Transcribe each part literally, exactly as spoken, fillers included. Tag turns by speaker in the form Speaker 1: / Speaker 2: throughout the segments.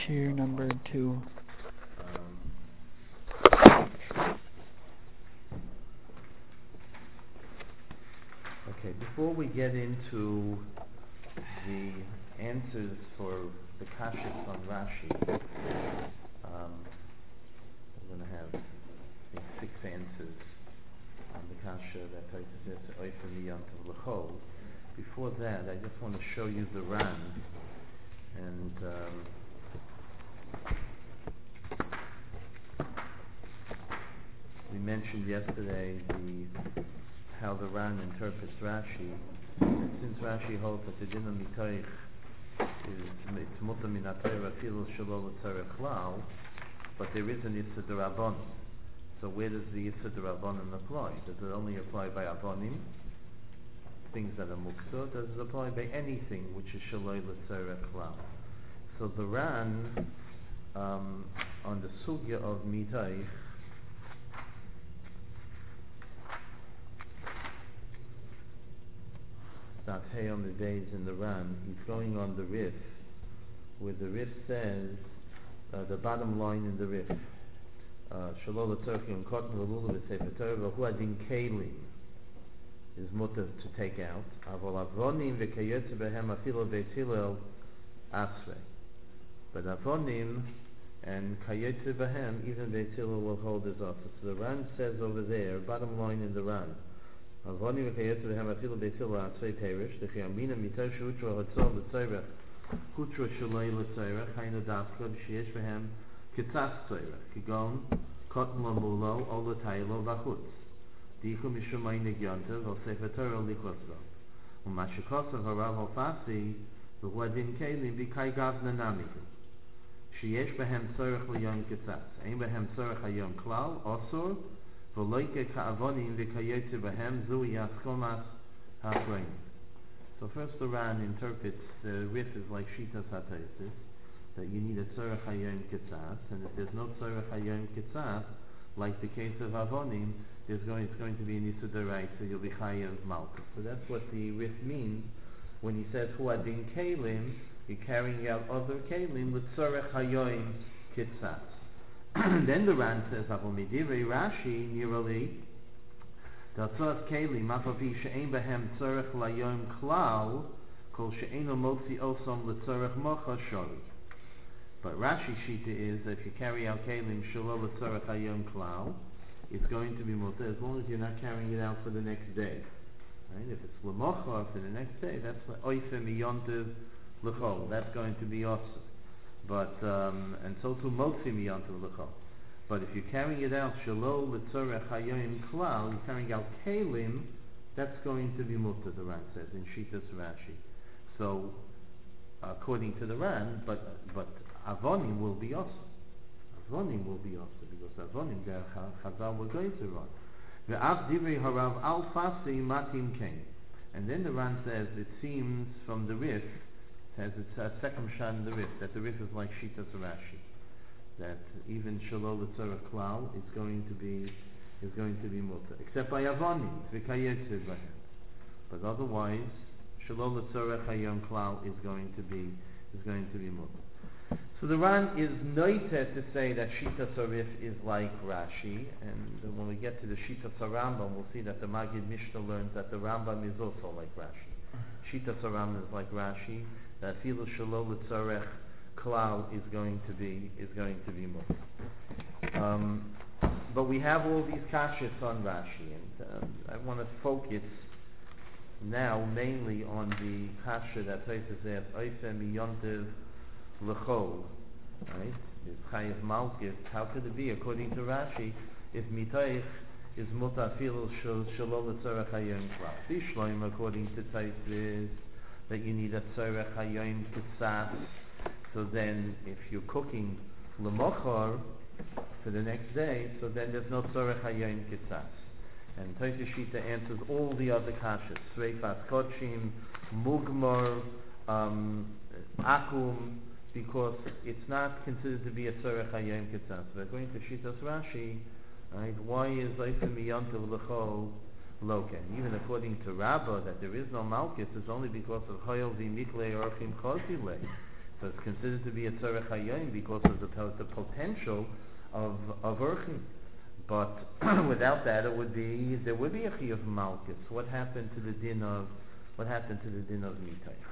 Speaker 1: Shir number two.
Speaker 2: Um, okay, before we get into the answers for the kashas on Rashi, um, we're going to have I think, six answers on the kasha that Tosfos says Oifer Miyantav L'chol. Before that, I just want to show you the Ran, and um, we mentioned yesterday the how the Ran interprets Rashi. Since Rashi holds that the din of mitoich is it's mutar min haTorah afilu shelo l'tzarech klal, but there is an Issa d'Rabbanan. So where does the Issa d'Rabbanan apply? Does it only apply by avonim, things that are muktzah? Does it apply by anything which is shelo l'tzarech klal? So the Ran um, on the sugya of mitoich Not hey on the days in the Ran, he's going on the Rif, where the Rif says, uh, the bottom line in the Rif, Shalol l'tzorech yom kotten v'lulu v'sefer Torah v'hu adin kelim is mutter to take out. Avol avonim v'kayotze behem afilo beit Hillel asrei. But avonim and kayotze behem, even beit Hillel will hold his office. So the Ran says over there, bottom line in the Ran, Avoni v'kayetze behem afilu beit Hillel atzvei perish. Dechi amina mitar shehutro hatzol l'tzorech hutro shaloi l'tzorech hainu dafka v'sheyesh behem kitzas tzorech kigon kotten lamulo o l'taylo v'chutz dichu mishumay negyantav al sefer Torah lichosro u'mashikosav harav al-fasi v'hu adin kelim b'kai gavna namiku sheyesh behem tzorech l'yom kitzas ein behem tzorech hayom klal osor v'loike ka'avonim v'kayotze behem zu yaschomas ha'chrein. So first the Ran interprets the Rif is like Shitas HaTosfos, that you need a tzorech hayom kitzas, and if there's no tzorech hayom kitzas, like the case of avonim, there's going it's going to be an issa d'oraisa, so you'll be chayav malchus. So that's what the Rif means when he says hu adin kelim, you're carrying out other kelim with tzorech hayom kitzas. Then the Ran says, "Avol midivrei Rashi nirali datzos kelim afavi she'ein behem tzorech layom klal kol she'eino motzi osom letzorech mocha shori." But Rashi shita is that if you carry out kelim shelo letzorech hayom klal, it's going to be mutar as long as you're not carrying it out for the next day. Right? If it's lemocha for the next day, that's oifer miyontiv l'chol. That's going to be awesome. But um, and so to motzi miyantav l'chol. But if you're carrying it out shelo l'tzorech hayom klal, you're carrying out kelim, that's going to be mutar. The Ran says in Shitas Rashi. So according to the Ran, but but avonim will be awesome. Avonim will be awesome because avonim der Chazal were going to run. Ve'af divrei harav al fasi matim kein. And then the Ran says it seems from the Rif, has its uh, second shan in the Rif, that the Rif is like Shitas Rashi, that even Shalol l'tzorech klal is going to be is going to be mutar, except by avonim v'kayetze behem. But otherwise, Shalol l'tzorech hayom klal is going to be is going to be mutar. So the Ran is noited to say that Shitas Rif is like Rashi, and when we get to the Shitas Rambam, we'll see that the Magid Mishnah learns that the Rambam is also like Rashi. Shitas Rambam is like Rashi. That filu shelo l'tzorech klal is going to be is going to be mutar. Um, but we have all these kashas on Rashi, and um, I want to focus now mainly on the kasha that Tosfos says oifer miyontiv l'chol. Right? Is chayav malchus. How could it be according to Rashi if mitoich is mutar filu shelo l'tzorech hayom klal? Bishloim according to Tosfos that you need a tzorech hayom kitzas. So then, if you're cooking lemochor for the next day, so then there's no tzorech hayom kitzas. And Tosfos Shita answers all the other kashas: Sreifas Kodshim, Mugmor, um, Akum, because it's not considered to be a tzorech hayom kitzas. But according to Shitas Rashi, right, why is oifer miyantav l'chol loken? Even according to Rabbah, that there is no malchus is only because of Hoyel v'miklei orchim chozilei. So it's considered to be a tzarech hayom because of the, the potential of of urchim. But without that, it would be there would be a chiyuv malchus. What happened to the din of what happened to the din of mitayich?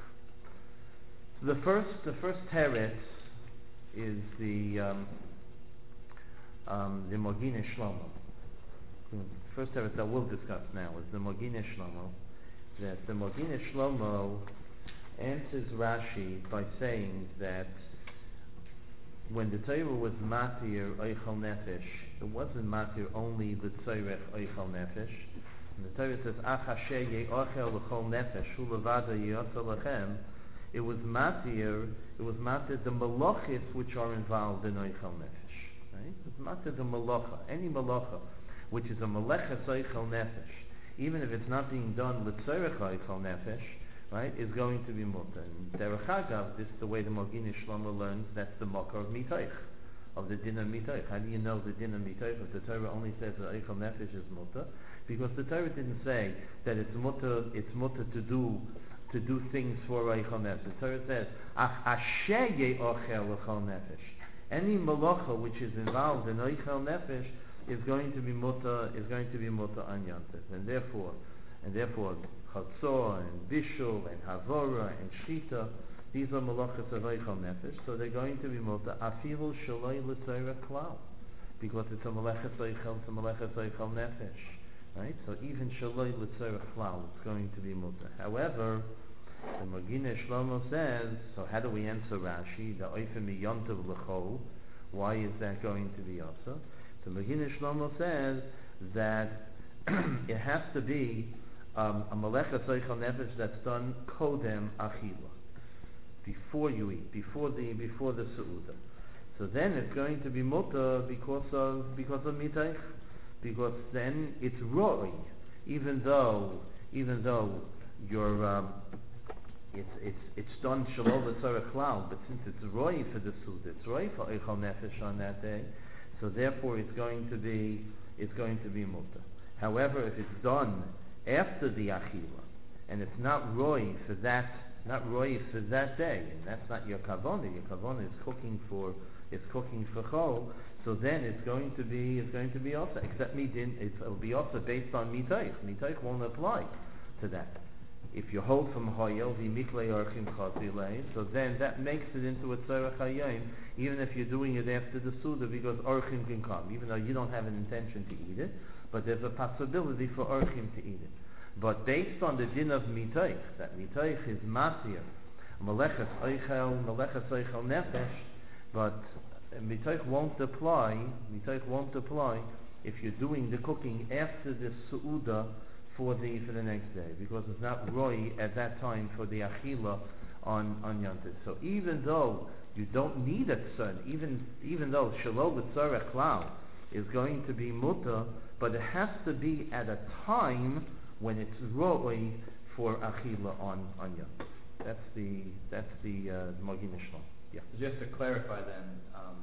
Speaker 2: So the first the first teretz is the um, um, the Mogine Shlomo. The first teretz that we'll discuss now is the Mogine Shlomo. That the Mogine Shlomo answers Rashi by saying that when the Torah was matir oichal nefesh, it wasn't matir only the tzorech oichal nefesh. And the Torah says, Ach asher ye'ochel l'chol nefesh, hu levada ye'osa lechem. It was matir, it was matir the malachis which are involved in oichal nefesh. Right? It was matir the malacha, any malacha, which is a maleches oichal nefesh, even if it's not being done l'tzorech oichal nefesh, right, is going to be mutter. And derech agav, this is the way the Mogine Shlomo learns, that's the makar of mitoich, of the din of mitoich. How do you know the din of mitoich if the Torah only says that eichel nefesh is mutter? Because the Torah didn't say that it's mutter, it's mutter to do to do things for eichel nefesh. The Torah says, ach asher ye'ochel l'chol nefesh. Any malacha which is involved in eichel nefesh is going to be mutter, is going to be mutter on yontif, and therefore, and therefore. Chatzor and Bishul and Havora and Shita, these are malachas of Eichel Nefesh, so they're going to be mutter afilu shaloi l'tzorech klal, because it's a malachas Eichel, it's a malachas Eichel Nefesh, right? So even shaloi l'tzorech klal, it's going to be mutter. However, the Mogine Shlomo says, so how do we answer Rashi? The oifim miyontav l'chol. Why is that going to be also? The Mogine Shlomo says that it has to be Um, a malechas oichal nefesh that's done kodem achila, before you eat, before the before the seuda. So then it's going to be mutter because of because of mitaych, because then it's roi, even though even though you're um, it's it's it's done shalom v'tzorech klal, but since it's roi for the seuda, it's roi for oichal nefesh on that day, so therefore it's going to be it's going to be mutter. However, if it's done after the achila, and it's not roi for that, not roi for that day, and that's not your kavona. Your kavona is cooking for, it's cooking for chol. So then it's going to be, it's going to be also, except midin, it'll be also based on mitaych. Mitaych won't apply to that. If you hold from hoyel v'miklei orchim chatzilei, so then that makes it into a tzorech hayom, even if you're doing it after the suda, because orchim can come, even though you don't have an intention to eat it. But there's a possibility for orchim to eat it. But based on the din of mitaych, that mitaych is matir, malechas oichel, malechas oichel nefesh, but mitaych won't apply, mitaych won't apply if you're doing the cooking after the suuda for the for the next day, because it's not roi at that time for the achila on on yontif. So even though you don't need a tzon, even even though shalom b'tzorech klal is going to be mutter, but it has to be at a time when it's roi for achila on on yontif. That's the that's the uh, Mogine Shlomo. Yeah.
Speaker 1: Just to clarify then, um,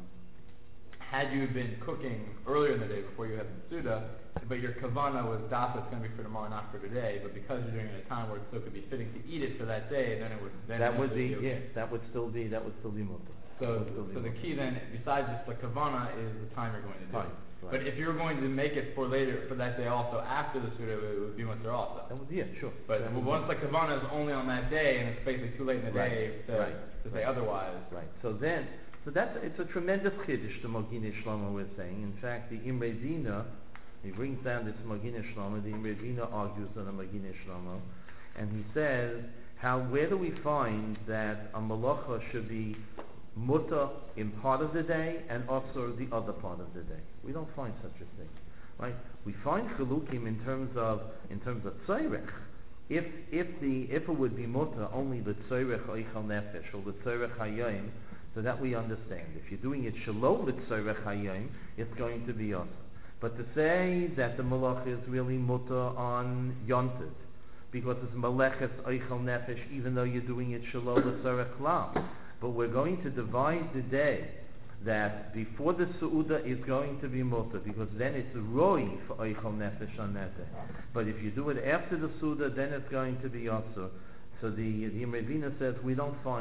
Speaker 1: had you been cooking earlier in the day before you had the suda, but your kavana was dasa, it's going to be for tomorrow, not for today, but because you're doing it at a time where it still could be fitting to eat it for that day, then it would then
Speaker 2: that
Speaker 1: it
Speaker 2: would be,
Speaker 1: be okay.
Speaker 2: yeah, that would still be that would still be mutter.
Speaker 1: So, so the key then, besides just the kavana, is the time you're going to do
Speaker 2: Time,
Speaker 1: it.
Speaker 2: right.
Speaker 1: But if you're going to make it for later, for that day also, after the suda, it would be mutter also.
Speaker 2: That would, yeah, sure.
Speaker 1: But
Speaker 2: That
Speaker 1: well,
Speaker 2: would
Speaker 1: once
Speaker 2: be-
Speaker 1: the kavana is only on that day, and it's basically too late in the
Speaker 2: Right,
Speaker 1: day to,
Speaker 2: right,
Speaker 1: to say
Speaker 2: right.
Speaker 1: otherwise.
Speaker 2: Right. So then, so that's it's a tremendous chiddush the Mogine Shlomo was saying. In fact, the Imre Dina, he brings down this Mogine Shlomo. The Imre Dina argues on the Mogine Shlomo, and he says, how where do we find that a malacha should be mutter in part of the day and also the other part of the day? We don't find such a thing, right? We find chilukim in terms of in terms of tzorech. If if the if it would be mutter only the tzorech oichal nefesh or the tzorech hayom, so that we understand. If you're doing it shalom the tzorech hayom, it's going to be also. But to say that the malach is really mutter on yontiv, because it's maleches oichal nefesh, even though you're doing it shalom the tzorech klal. But we're going to divide the day that before the Su'uda is going to be mutter, because then it's roi for oichal nefesh on that day. But if you do it after the Su'uda, then it's going to be also. So the the Imre Dina says we don't find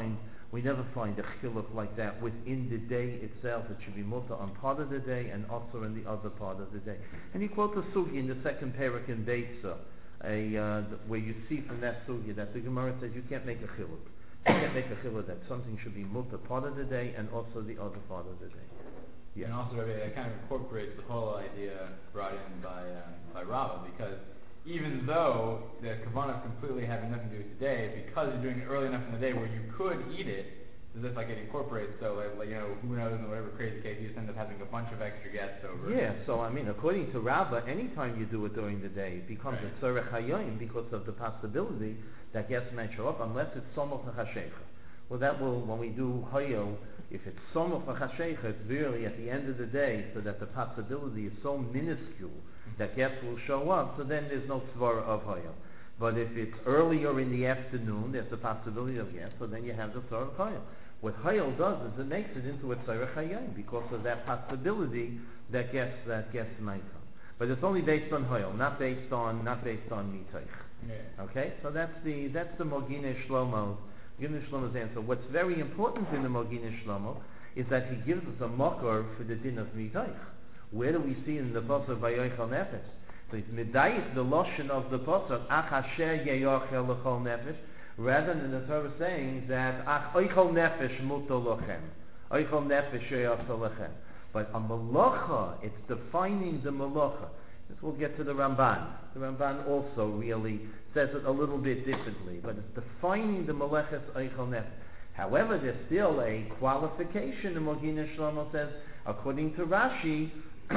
Speaker 2: We never find a chiluk like that within the day itself. It should be mutter on part of the day and also in the other part of the day. And he quotes a sugi in the second parak in Beitza, a uh, where you see from that sugi that the Gemara says you can't make a chiluk. You can't make a chiluk that something should be mutter part of the day and also the other part of the day. Yeah.
Speaker 1: And also, Rabbi, that kind of incorporates the whole idea brought in by uh, by Rava, because even though the kavanah is completely having nothing to do with today, because you're doing it early enough in the day where you could eat it, it's as if like it incorporates. So like, like you know, who knows, in whatever crazy case, you just end up having a bunch of extra guests over.
Speaker 2: Yeah. So I mean, according to Rava, anytime you do it during the day, it becomes
Speaker 1: right.
Speaker 2: a tzorech hayom because of the possibility that guests might show up, unless it's somoch l'chashecha. Well, that will, when we do hayo, if it's somoch l'chashecha, it's really at the end of the day, so that the possibility is so minuscule that guests will show up, so then there's no tzvara of hayo. But if it's earlier in the afternoon, there's the possibility of guests, so then you have the tzvara of hayo. What hayo does is it makes it into a tzorech hayom because of that possibility that guests that guests might come. But it's only based on hayo, not based on not based on mitoich.
Speaker 1: Yeah.
Speaker 2: Okay, so that's the that's the Mogine Shlomo. Mogine Shlomo's answer. What's very important in the Mogine Shlomo is that he gives us a makor for the din of mitoich. Where do we see in the pasuk Vayochel Nefesh? So it's medayis the lashon of the pasuk Ach Asher Yeyochel L'Chol Nefesh, rather than the Torah saying that Ach Oichol Nefesh Muto Lochem, Oichol Nefesh Yeyochel Lochem. But a malacha, it's defining the malacha. This we'll get to the Ramban. The Ramban also really says it a little bit differently, but it's defining the Meleches Eichel Nefesh. However, there's still a qualification. The Mogine Shlomo says, according to Rashi,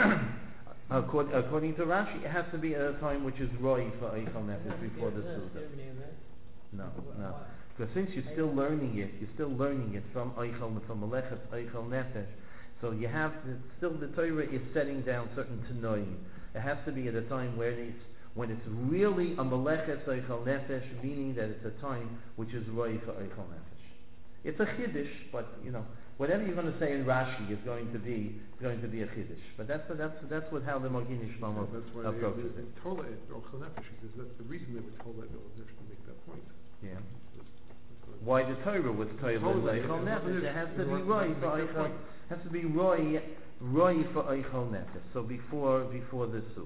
Speaker 2: according, according to Rashi, it has to be at a time which is Roi for Eichel Nefesh before the Suda. No, no. Because since you're still learning it, you're still learning it from Eichel, from Meleches Eichel Nefesh. So you have to, still the Torah is setting down certain tanoim. It has to be at a time where it's when it's really a meleches eichel nefesh, meaning that it's a time which is roi for eichel nefesh. It's a chiddush, but you know whatever you're going to say in Rashi is going to be is going to be a chiddush. But that's that's that's what how the Mogine Shlomo
Speaker 3: yeah,
Speaker 2: approaches it.
Speaker 3: Told it eichel nefesh because that's the reason they were told that to make that point.
Speaker 2: Yeah. Why the Torah was told eichel nefesh? It has to be roi for eichel. Has to be roi. Roi for Eichel Nefesh, so before before the Suda.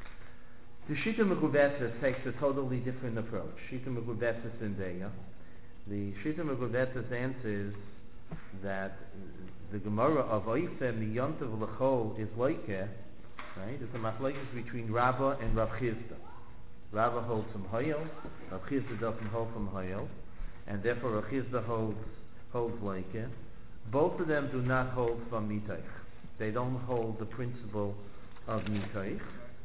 Speaker 2: The Shita Meguvetzes takes a totally different approach. Shita Meguvetzes in Deya. The Shita Meguvetzes answers that the Gemara of Oife Miyantav L'chol is like it, right? It's a machlokes between Rava and Rav Chizda. Rava holds from Hayel, Rav Chizda doesn't hold from Hayel, and therefore Rav Chizda holds holds like it. Both of them do not hold from Miteich. They don't hold the principle of mitoich.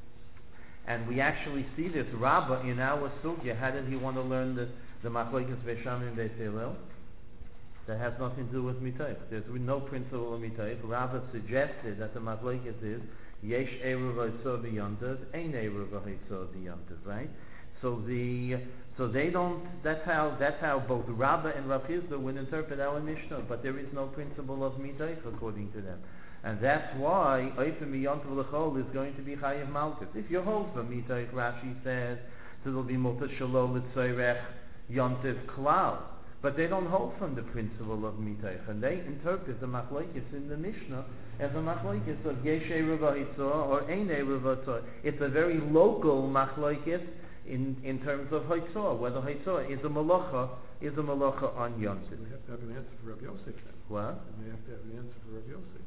Speaker 2: And we actually see this Rabbah in our sugya. How did he want to learn the, the machlokes Beis Shammai and Beis Hillel? That has nothing to do with mitoich. There's no principle of mitoich. Rabbah suggested that the machlokes is yesh eruv ha'isor b'yontav, ein eruv ha'isor b'yontav, right? So the so they don't. That's how that's how both Rabbah and Rav Chizda would interpret our Mishnah. But there is no principle of mitoich according to them. And that's why Oifim Miyantav L'chol is going to be Chayiv Malkus. If you hold from Mitoich, Rashi says, so there'll be Mutar Shalol L'Tzoyrech Yontiv Klal. But they don't hold from the principle of Mitoich. And they interpret the Machlokes in the Mishnah as a Machlokes of Yesh Eruv Haitzor or Ein Eruv Haitzor. It's a very local Machlokes in, in terms of Haitzor, whether Haitzor is a Malacha, is a Malacha on Yontiv.
Speaker 3: We have to have an answer for Rav Yosef then.
Speaker 2: What?
Speaker 3: And they have to have an answer for Rav Yosef.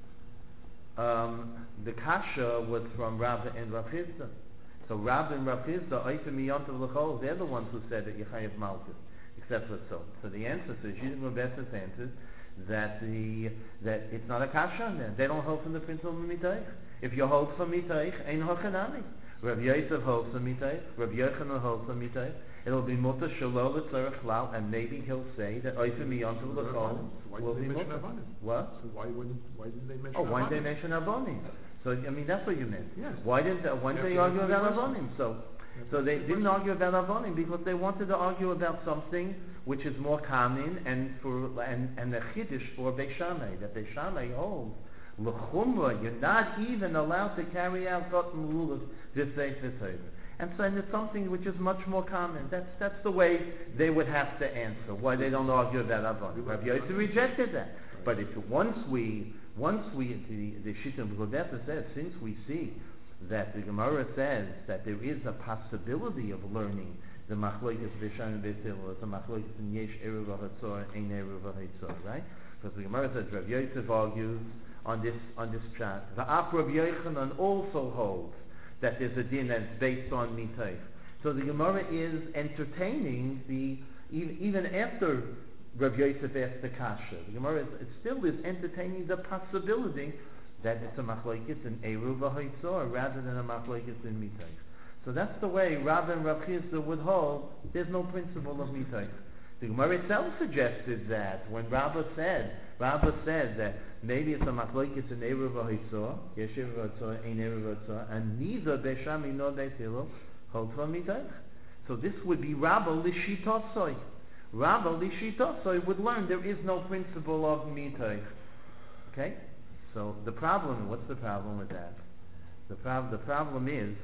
Speaker 2: Um, the kasha was from Rav and Rav Chizda. So Rav and Rav Chizda, Oifim Miyantav L'chol, they're the ones who said that Yechayev Malkus, except for so. So the answer to Shita Meguvetzes answers that the that it's not a kasha on them. They don't hold from the principle of mitoich. If you hold from mitoich, ein hochanami. Rav Yosef holds from mitoich. Rav Yochanan holds from mitoich. It'll be mutar shalol l'tzorech klal, and maybe he'll say that Oifim Miyantav L'chol will be mutar. What?
Speaker 3: So why wouldn't why didn't they mention?
Speaker 2: Oh, why didn't they mention Avonim? So I mean that's what you meant.
Speaker 3: Yes.
Speaker 2: Why didn't they, why didn't they argue about Avonim? So so they didn't argue about Avonim because they wanted to argue about something which is more common and for and and the chiddush for Beis Shammai, that Beis Shammai holds l'chumra. You're not even allowed to carry out Chotam Lulav this day for Torah. And so, and it's something which is much more common. That's that's the way they would have to answer. Why they don't argue about Avon. Rabbi Yosef rejected that. But if once we once we the the Shita B'Godeta says, since we see that the Gemara says that there is a possibility of learning the Machlokes V'Shan and Beis Hillel, the Machlokes in Yesh Eruv HaTzor, Ein Eruv HaTzor, right? Because the Gemara says Rabbi Yosef argues on this on this chat. The Ap Rabbi Yochanan also holds that there's a din that's based on mitayf. So the Gemara is entertaining the even, even after Rav Yosef asked the kasha. The Gemara is, it still is entertaining the possibility that it's a machlokes in eruv ha'hitzor rather than a machlokes in mitayf. So that's the way Rav and Rav Chisda would hold. There's no principle of mitayf. The Gemara itself suggested that when Rabbah said, Rabbah said that maybe it's a machlokes in eruv ha'hitzor, yesh eruv ha'hitzor, ein eruv ha'hitzor, and neither Beis Shammai nor Beis Hillel hold from mitayf. So this would be Rabbah l'shitosoi. Rabbah l'shitosoi would learn there is no principle of mitayf. Okay? So the problem, what's the problem with that? The, prob- the problem is,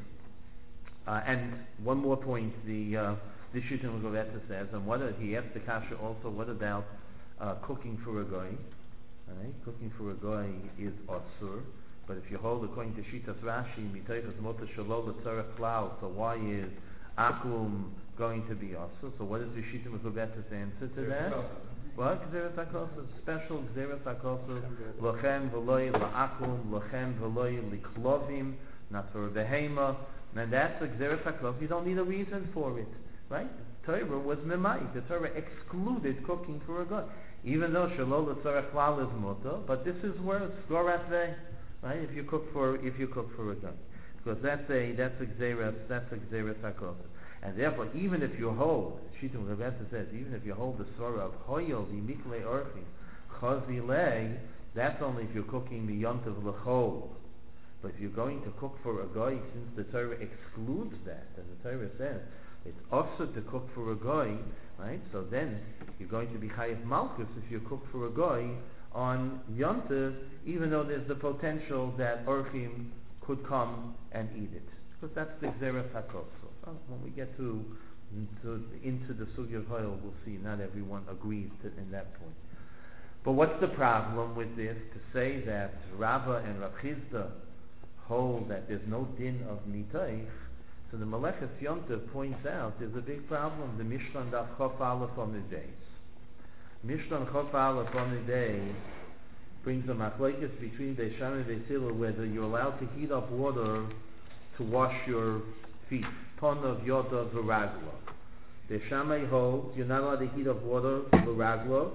Speaker 2: uh, and one more point, the uh, the Shita B'Godeta says, and what uh, he asked the kasha also, what about uh, cooking for a goy? Right? Cooking for a goy is asur, but if you hold according to Shitas Rashi, mitayf is mota shalol l'tzarech klal, so why is akum going to be asur? So what is the Shita B'Godeta's answer to that? What? Gzeres HaKosos, special Gzeres HaKosos, lochem v'loi la'akum, lochem v'loi liklovim, not for a behema, and that's a Gzeres HaKosos. You don't need a reason for it, right? Torah was memai. The Torah excluded cooking for a god, even though shalol l'tzarech klal is muta, but this is where it's gorat veh, right? If you cook for if you cook for a god, because that's a that's a Gzeres that's a Gzeres HaKosos. And therefore, even if you hold, Shita B'Godeta says, even if you hold the Surah of Hoyel v'mikle orchim chazilei, that's only if you're cooking the yontav l'chol. But if you're going to cook for a goy, since the Torah excludes that, and the Torah says it's also to cook for a goy, right? So then you're going to be chayav malchus if you cook for a goy on yontav, even though there's the potential that orchim could come and eat it, because that's the Gzeres HaKosos. When we get to, to into the Sugya of Hoyel, we'll see not everyone agrees to, in that point. But what's the problem with this? To say that Rava and Rav Chisda hold that there's no din of mitayf, so the Meleches Yontav points out there's a big problem. The Mishnah Daf Chof Aleph on the days. Mishnah Chof Aleph on the days brings a machlokes between Beis Shammai and Beis Hillel whether you're allowed to heat up water to wash your feet. Ponav Yodav V'Raglo. The Shammai holds you're not allowed to heat up water V'Raglo,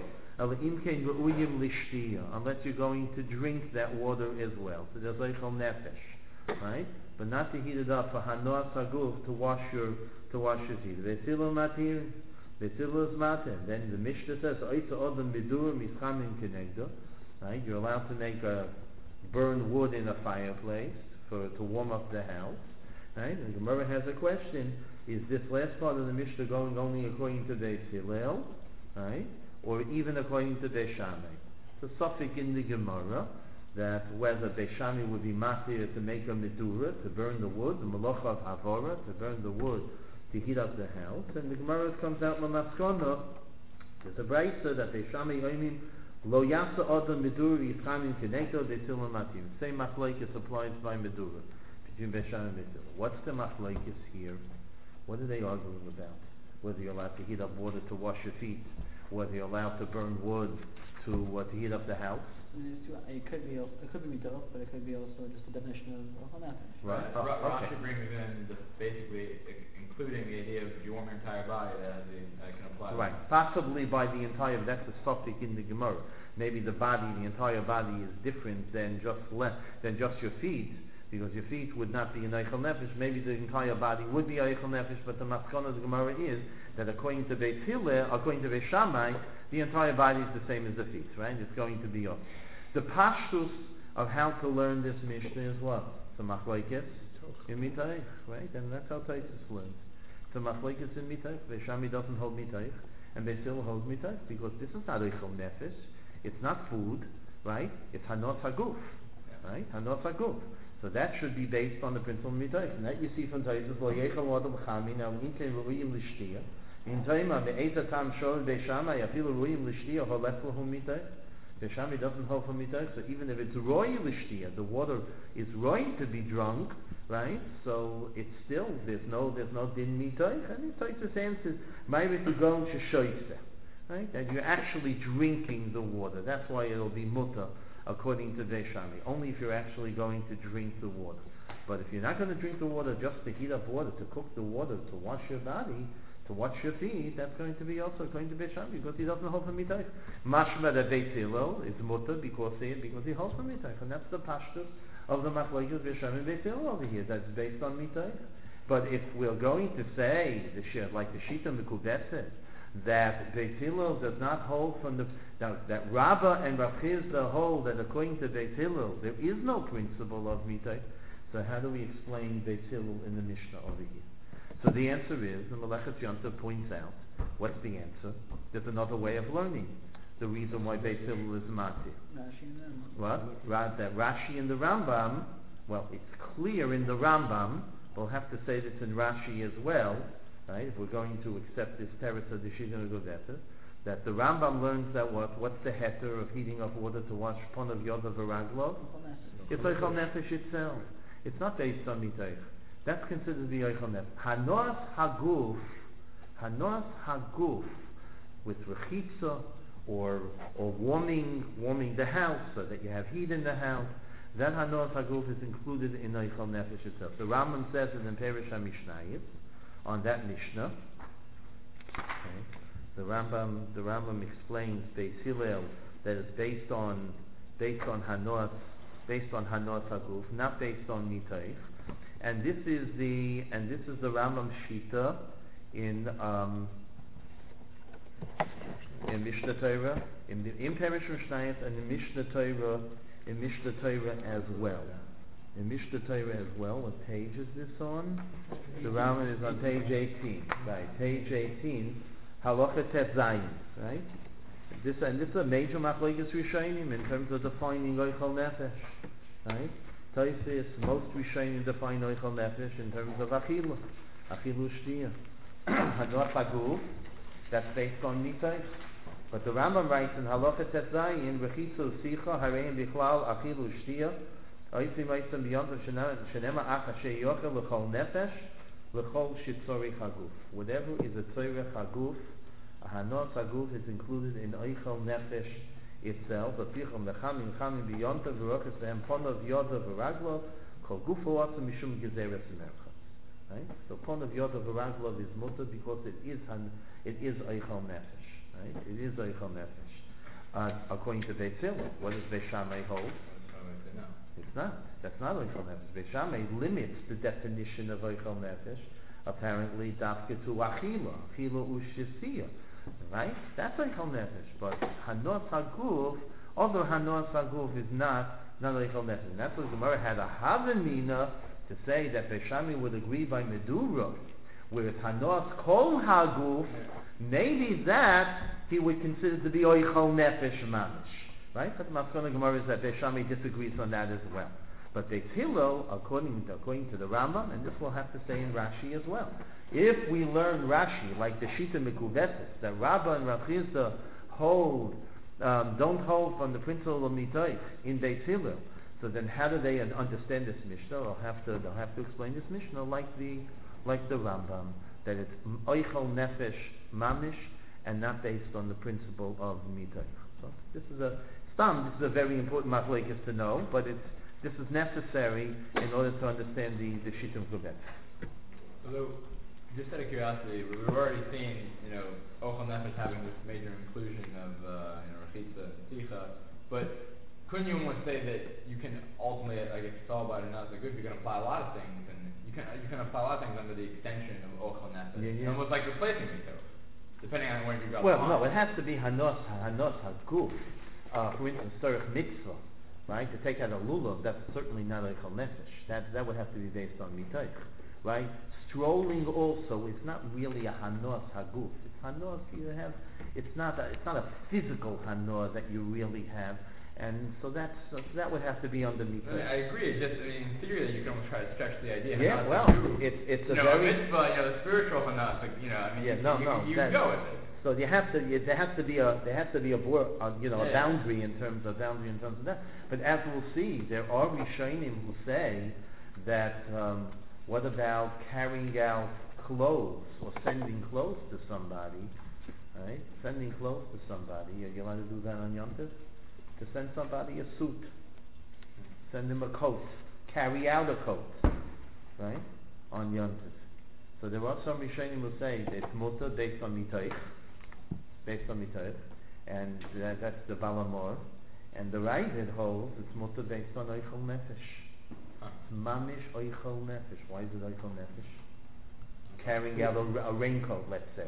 Speaker 2: unless you're going to drink that water as well. So there's Eichel Nefesh, right? But not to heat it up for Hanoah Saguf to wash your to wash your feet. V'Tzilu Matir, V'Tzilu is Matir. Then the Mishnah says Oitza Odom Bidur Mischamin Kenegdo. Right? You're allowed to make a burn wood in a fireplace for to warm up the house. Right? And the Gemara has a question: is this last part of the Mishnah going only according to Beis Hillel, right, or even according to Beis Shammai? The suffix in the Gemara that whether Beis Shammai would be matir to make a medura to burn the wood, the malacha of havora to burn the wood to heat up the house, and the Gemara comes out lamaskona. There's a brayso that Beis Shammai oimim lo yasa adam medura yischamin kenegdo betzilum matir. Same machlokes applies by medura. What's the machlokes here? What are they arguing about? Whether you're allowed to heat up water to wash your feet, whether you're allowed to burn wood to uh, to heat up the house.
Speaker 4: I mean, it's two, it could be it could be mitoch, but it could be also just the definition of of nefesh.
Speaker 1: Right.
Speaker 2: Oh,
Speaker 1: Ra-
Speaker 2: okay.
Speaker 1: Rashi brings in the, basically i- including the idea of if you warm your entire body, that the, that can apply.
Speaker 2: Right. Possibly by the entire. That's the suffix in the Gemara. Maybe the body, the entire body, is different than just le- than just your feet. Because your feet would not be an Eichel Nefesh, maybe the entire body would be Eichel Nefesh, but the Maskana of the Gemara is that according to Beis Hillel, according to Beis Shammai, the entire body is the same as the feet, right? It's going to be off. The pashtus of how to learn this Mishnah is what? The machlokes in Mitayich, right? And that's how Taisus learns. The machlokes in Mitayich. Beis Shammai doesn't hold Mitayich, and Beis Hillel holds Mitayich, because this is not Eichel Nefesh, it's not food, right? It's Hanot HaGuf. right? Hanos haguf. So that should be based on the principle of mitoich. And that you see from Taisus, lo yechal adam chami, now inkein ru'yim l'shtiya. In Taima, be'eza tam shol be'shamai, afilu ru'yim l'shtiya, holef l'hum mitoich. Be'shamai doesn't hold for mitoich, so even if it's roy l'shtiya, the water is roy to be drunk, right? So it's still, there's no, there's no din mitoich, and Taisus answers, ma'ir to go sheshoyse. Right? And you're actually drinking the water. That's why it'll be mutter, according to Veishami. Only if you're actually going to drink the water. But if you're not going to drink the water just to heat up water, to cook the water, to wash your body, to wash your feet, that's going to be also going to Veishami, because he doesn't hold for mitaych. Mashma that Beit Hillel is mutter because he, because he holds for mitaych. And that's the pashtus of the machlokes Veishami and Beit Hillel over here. That's based on mitaych. But if we're going to say, the shir, like the Shita Mekudeset, that Beit Hillel does not hold from the now, that Rabbah and Rav Chizda hold that according to Beit Hillel there is no principle of mitay. So how do we explain Beit Hillel in the Mishnah over here? So the answer is, the Melechet Yontav points out, what's the answer? There's another way of learning. The reason why Beit Hillel is matir.
Speaker 4: Rashi and them.
Speaker 2: What? Ra- that Rashi and the Rambam. Well, it's clear in the Rambam. We'll have to say this in Rashi as well. Right, if we're going to accept this teretz of the Shita Megudeset, that the Rambam learns that what? What's the heter of heating up water to wash pon of yoda v'raglov? It's oichal nefesh itself. It's not based on mitaych. That's considered to be oichal nefesh. Hanos haguf, hanos haguf, with rechitza or or warming warming the house so that you have heat in the house. That hanos haguf is included in oichal nefesh itself. The Rambam says it in Perish HaMishnayos. On that Mishnah, okay, the Rambam the Rambam explains Beis Hillel that it's based on based on Hanos based on Hanos Haguf, not based on Mitaych, and this is the and this is the Rambam Shita in um, in Mishnah Torah, in the in Perish Mishnayos, and in Mishnah Torah in Mishnah Torah as well. In Mishnah Torah as well, what page is this on? The Rambam is on page eighteen, right? Page eighteen, Halacha Tet Zayin, right? This and this is a major machlokes Rishonim in terms of defining oichal nefesh, right? Taisis, most Rishonim define oichal nefesh in terms of achilu, achilu shtiya, hanos haguf. That's based on mitay. But the Rambam writes in Halacha Tet Zayin, Rechitzu sicha harein bichlal achilu shtiya. Whatever is a tzorech haguf, a hanos haguf is included in oichel nefesh itself. Right? So pon of yoda v'raglov is mutter because it is han, it is oichel nefesh. Right? It is oichel nefesh. Uh, according to Beit Hillel, what does Beit Shammai hold? It's not. That's not oichel nefesh. Beit Shammai limits the definition of oichel nefesh, apparently, dafke to achila, achila u'shisiya. Right? That's oichel nefesh. But hanos haguf, although hanos haguf is not, not oichel nefesh. And that's what the Gemara had a havamina to say that Beit Shammai would agree by medura, whereas hanos kol haguf, maybe that he would consider to be oichel nefesh mamish. Right? But the Maskana Gemara is that Beit Shammai disagrees on that as well. But Beit Hillel, according to, according to the Rambam, and this we'll have to say in Rashi as well. If we learn Rashi, like the Shita Mekuvetis, that Rabbah and Rav Chizda hold, um, don't hold from the principle of Mitaych in Beit Hillel, so then how do they understand this Mishnah? They'll have to, they'll have to explain this Mishnah like the, like the Rambam, that it's Oichel Nefesh Mamish, and not based on the principle of Mitaych. So this is a Stam, this is a very important machlokes to know, but it's this is necessary in order to understand the the Shittim Kuvet.
Speaker 1: Although, just out of curiosity, we've already seen, you know, Ochel Nefesh having this major inclusion of, uh, you know, Rechitza and Tzicha, but couldn't you almost say that you can ultimately, I guess, solve by it or not so good, you can apply a lot of things, and you can you can apply a lot of things under the extension of Ochel Nefesh,
Speaker 2: Yeah, yeah.
Speaker 1: almost like replacing Mito, depending on where you go.
Speaker 2: Well, no, it has to be Hanos Hanos Haguf. Uh, for instance, Tzorech Mitzvah, right? To take out a lulav, that's certainly not oichel nefesh. That that would have to be based on mitaych, right? Strolling also is not really a hanos haguf. It's hanos you have. It's not a, it's not a physical hanos that you really have, And so that's so that would have to be on the
Speaker 1: I, mean,
Speaker 2: mitzvah.
Speaker 1: I agree. It's just, I mean, in theory, that you can almost try to stretch the idea.
Speaker 2: Yeah,
Speaker 1: Hanas
Speaker 2: well,
Speaker 1: Haguf.
Speaker 2: it's it's
Speaker 1: you
Speaker 2: a
Speaker 1: know,
Speaker 2: very
Speaker 1: a mitzvah, you know, the spiritual hanas, like, you know, I mean,
Speaker 2: Yeah,
Speaker 1: you,
Speaker 2: no,
Speaker 1: you,
Speaker 2: no,
Speaker 1: you
Speaker 2: that-
Speaker 1: can go with it.
Speaker 2: so you have to you, there has to be a there has to be a, bor- a you know a
Speaker 1: Yeah.
Speaker 2: boundary in terms of boundary in terms of that. But as we'll see, there are Rishonim who say that um, what about carrying out clothes or sending clothes to somebody, right? Sending clothes to somebody, are you allowed to do that on Yom Tov? To send somebody a suit, send him a coat, carry out a coat, right? On Yom Tov. So there are some Rishonim who say that it's mutter based on mitoich, based on mitoich, and that, that's the Balamor, and the Ravid holds it's mutter based on oichel nefesh.
Speaker 1: Huh.
Speaker 2: It's mamish oichel nefesh. Why is it oichel nefesh? Carrying out a, a raincoat, let's say.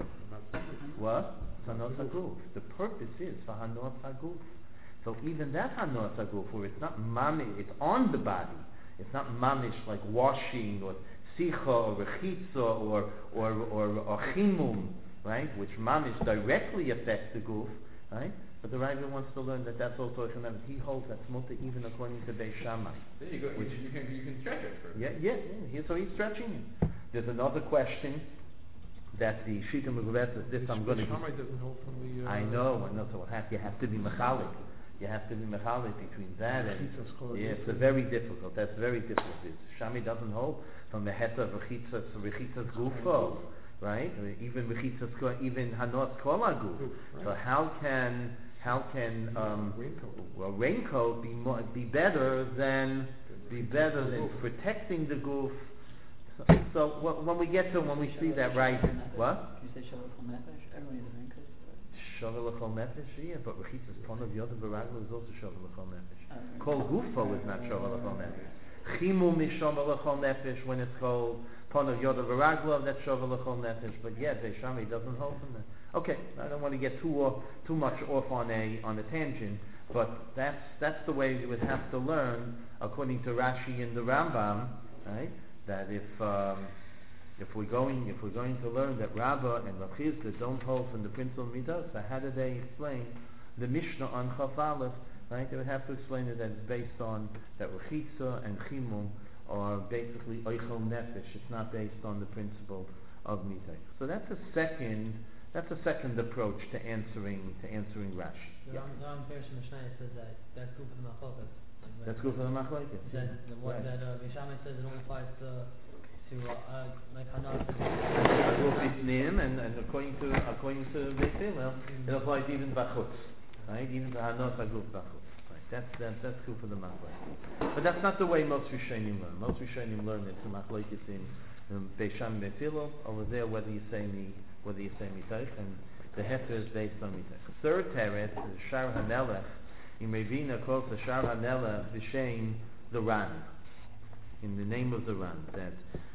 Speaker 2: What? Hanos Haguf. The purpose is for Hanos Haguf. So even that Hanos Haguf, where it's not mamish, it's on the body. It's not mamish like washing or sicha or rechitza or or or, or chimum, right? Which mamish directly affects the guf, right? But the Rabbi wants to learn that that's also a chanam. He holds that's mutter even according to Beis Shammai.
Speaker 1: There you go.
Speaker 2: Which-
Speaker 1: you, you can you can stretch it for.
Speaker 2: Yeah, yeah, yeah. He- So he's stretching it. There's another question that the Shita Meguvetzes, this I'm going to.
Speaker 3: Shammai doesn't hold from the. Uh,
Speaker 2: I know, I know. So what have, you have to be mechalik. You have to be mechalik between that and
Speaker 3: Rechitzas kol
Speaker 2: yeah, it's a
Speaker 3: aguf.
Speaker 2: very difficult. That's very difficult. It's, Shami doesn't hold from the heta rechitzas rechitzas gufo, right? Even rechitzas ko- even hanos kol aguf.
Speaker 3: Guf,
Speaker 2: So
Speaker 3: right.
Speaker 2: how can how can um,
Speaker 3: Raincoat.
Speaker 2: well raincoat be more, be better than be better than protecting the goof? So, so wh- when we get to when we see that right, what?
Speaker 4: Can you say Shalom from Nefesh? Everyone uses raincoats.
Speaker 2: Shovel l'chol nefesh, yeah, but rechitzas pon of yodav v'ragla is also shovel l'chol nefesh.
Speaker 4: Uh,
Speaker 2: Kol gufo is not shovel l'chol nefesh. Chimum is shovel l'chol nefesh when it's called pon of yodav v'ragla, that's shovel l'chol nefesh. But yeah, Beis Shammai doesn't hold from that. Okay, I don't want to get too off, too much off on a on a tangent, but that's that's the way we would have to learn according to Rashi and the Rambam, right? That if um, if we're going if we're going to learn that Rabbah and Rav Chizda don't hold from the principle midos, so how do they explain the Mishnah on Chaf Aleph? Right? They would have to explain it that it's based on that Rechitza and Chimum are basically Oichel Nefesh. It's not based on the principle of midos. So that's a second that's a second approach to answering to answering Rashi.
Speaker 5: The Ram, the Ram Parish Mishnah says that that's good for the machlokes.
Speaker 2: That's good for the machlokes.
Speaker 5: That the one
Speaker 2: Right.
Speaker 5: that uh, Beis Shammai says it only applies to to uh, uh, like Hanas.
Speaker 2: Aguf Bifnim, and, and according to according to Beis Hillel, it applies even Bachutz, right? Even to Hanos Aguf Bachutz. Right? That's that, that's true for the machlokes. But that's not the way most Rishonim learn. Most Rishonim learn it's the machlokes in um, Beis Shammai Beis Hillel over there, whether you say me whether you say mitoich, and the heter is based on mitoich. Third teret is Shar Hanelech. In Mevina quotes the Shar Hanelech B'Shem the Ran, in the name of the Ran, that